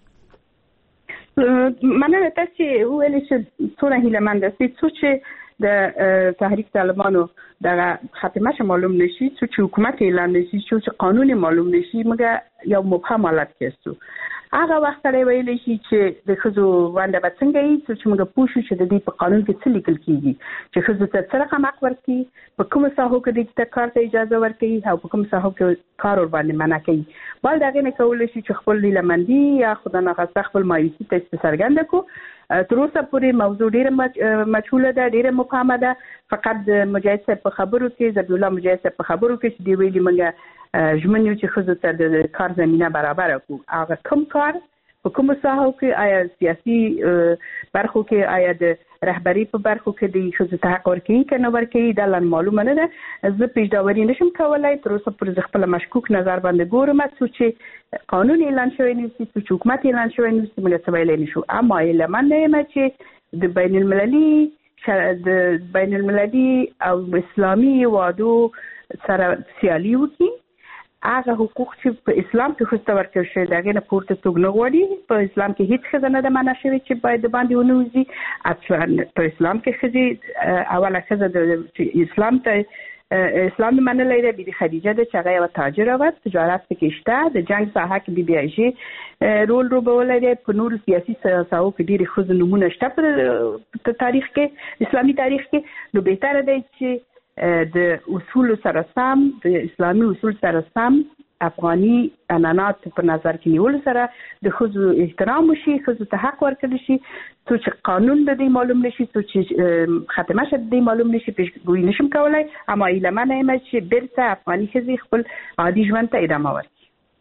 مننه تاسو ویل چې څونه هیله مند یاست چې د تحریک طالبانو د خاتمه معلوم نشي چې حکومت اعلان نشي چې قانون معلوم نشي مګر یو مبهم حالت کېستو هغه وخت لري ویل شي چې د خزو باندې به څنګه یې چې موږ پوښتنه چې د دې په قانون کې څه لیکل کیږي چې خزو ته څه رقم حق ورکړي په کوم ساحو کې د کار ته اجازه ورکړي او په کوم ساحو کې کار ور باندې منع کوي بل دغه نه کول شي چې خپل لمندي یا خدای نه خاصه خپل مایوسی ته څرګند کو تر اوسه پورې موضوع ډیره مجهوله ده ډیره مبهمه ده فقط مجاهد صاحب په خبرو کې زبد الله مجاهد صاحب په خبرو کې چې دی ویلي موږ ژمنو چې خزو ته د کار زمينه برابر کو هغه کوم کار په کوم ساحو کې آیا سیاسي برخو کې آیا د رهبری په برخو کې د خزو ته حق ورکړي کنه ورکړي دا لن معلومه نه ده زه پیشداوري نشم کولای تر اوسه پر خپل مشکوک نظر باندې ګورم چې قانون اعلان شوی نشي چې حکومت اعلان شوی نشي موږ څه ویلای نشو اما اعلان نه یم چې د بین المللي د بین المللي او اسلامي وادو سره سیالي وکړي هغه حقوق چې په اسلام کې خو ورکړل شوی دا غنه پورته څوک نه غواړي. په اسلام کې هیڅ ښځه نه ده منع شوې چې باید باندې ونوځي. اصلا په اسلام کې ښځې اوله ښځه د اسلام ته اسلام منلې ده بي خدیجه ده چې هغه یو تاجر و، تجارت کې شته، د جنگ ساحه کې بي بي عائشه رول روبولې ده. په نور سیاسي ساحو کې ډېری خزو نمونه شته په تاریخ کې، اسلامي تاریخ کې. نو بهتره ده چې د اصول سره سم، د اسلامي اصول سره سم افغاني عنعنات په نظر کې نیول سره د خزو احترام وشي، خزو ته حق ورکړل شي، څو چې قانون د دې معلوم نشي، څو چې ختمه شد د معلوم نشي، پیشګویی نشم کولای. اما ایلمنه ایم چې بیرته افغاني خزي خپل عادي ژوند ته ادامه ورکړي.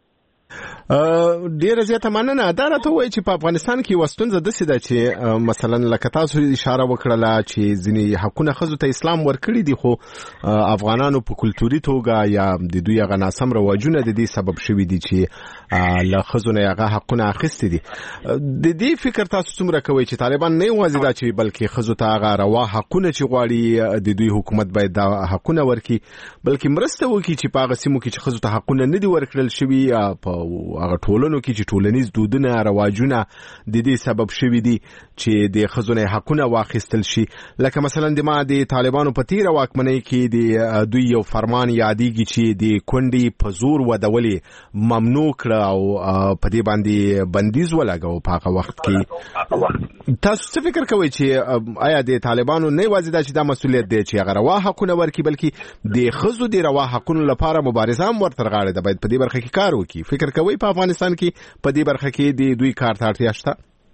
ډیره زیاته مننه. دا راته وایي چې په افغانستان کې وستونزه داسې ده چې مثلا لکه تاسو اشاره وکړله چې ځینې حقونه ښځو ته اسلام ورکړي دي، خو افغانانو په کلتوري توګه یا د دوی هغه ناسم رواجونه د دې سبب شوي دي چې له ښځو نه هغه حقونه اخیستي دي. د دې فکر تاسو څومره کوئ چې طالبان نه یوازې دا چې بلکې ښځو ته هغه روا حقونه چې غواړي د دوی حکومت باید دا حقونه ورکړي، بلکې مرسته وکړي چې په هغه سیمو کې چې ښځو ته حقونه نه دي ورکړل شوي په هغه ټولنو کې چې ټولنیز دودونه رواجونه د دې سبب شوي دي چې د ښځو نه حقونه واخیستل شي. لکه مثلا د ما د طالبانو په تیره واکمنۍ کې د دوی یو فرمان یادېږي چې د کونډې په زور ودولې ممنوع کړه او په دې باندې بندیز ولګاوه په هغه وخت کې. تاسو څه فکر کوئ چې آیا د طالبانو نه یوازې دا چې دا مسؤلیت دی چې هغه روا حقونه ورکړي، بلکې د ښځو د روا حقونو لپاره مبارزه هم ورته غاړه ده، باید په دې برخه کې کار وکړي؟ فکر کوئ په افغانستان کې په دې برخه کې د دوی کار ته اړتیا شته؟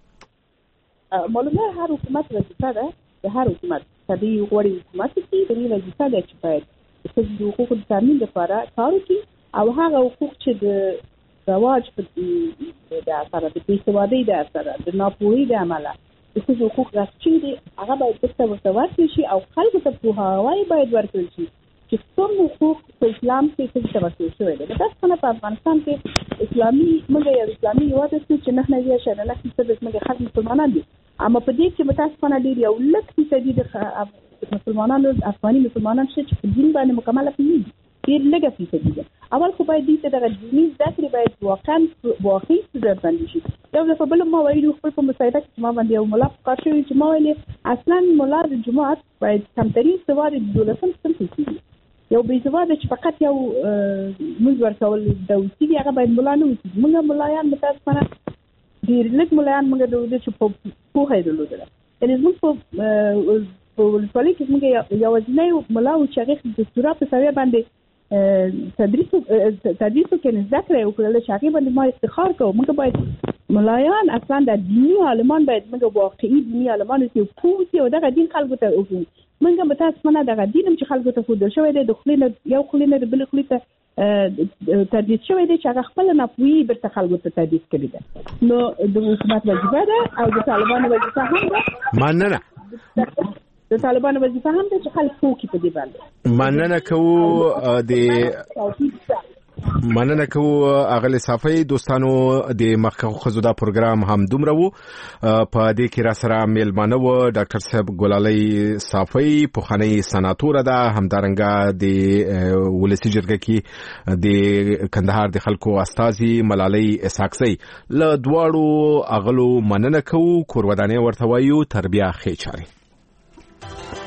معلومه هر حکومت وظیفه ده، د هر حکومت طبي غوړي حکومت کې د دې وظیفه ده چې باید د حقوقو د تامین لپاره کار وکړي، او هغه حقوق چې د رواج په د اثر د پیسوادي د اثر د ناپوهي د عمله د حقوق راځي دي، هغه باید څه ورته شي او خلکو ته پوهاوی باید ورکړل شي چې کوم حقوق په اسلام کې څه ورته شوی دی. د تاسو په افغانستان کې اسلامي موږ یو اسلامي هیواد یو چې نه نه یې شنه نه څه د موږ خلک مسلمانان دي، اما په دې کې متاسفانه ډیر یو لږ فیصدي د مسلمانانو افغاني مسلمانان چې په دین باندې مکمل دي، ډیر لږ فیصدي دي. اول خو باید دې ته د دیني ذکر باید واقعا واقعي څه باندې شي. یو د په بل ما ویلو خپل په مسایده کې ما باندې یو مولا فقط شوی چې ما ویلي اصلا مولا د جمعات باید کمترین سواد د دولتم څخه کیږي. یو بیزواده چې فقط یو موږ ورکول د وسیله هغه باید مولا نه وي. موږ مولایان متاسفانه ډیر لږ مولایان موږ د چې په پوهه درلودل. یعنی موږ په په ولسوالۍ کې موږ یو ځنې مولا او چې هغه د دکتورا په سویه باندې تدریس تدریس کې ذکر یو کړل چې هغه باندې ما افتخار کوم. موږ باید مولایان اصلا د دیني عالمان باید موږ واقعي دیني عالمان چې پوهې او دغه دین خلکو ته وګورو. منګه متاسفانه دغه دینم چې خلکو ته خود شوی دی، د خلینو یو خلینو د بل خلیته تدریس شوی دی چې هغه خپل ناپوهي برته خلکو ته تدریس کړی دی. نو د حکومت وظیفه ده او د طالبانو وظیفه هم ده. مننه. د طالبانو وظیفه هم ده چې خلک پوه کړي په دې باندې. مننه کوو د مننه کوو اغلی صافی دوستانو. د مخکښو ښځو دا پروګرام هم دومره وو. په دې کې را سره میلمانه و ډاکټر صاحب ګلالۍ صافی، پخوانی سناتور ده، همدارنګه د ولسی جرګه کې د کندهار د خلکو استازي ملالۍ اسحاقزی. له دواړو اغلو مننه کوو. کور ودانې ورته وایو. تر بیا ښې چارې.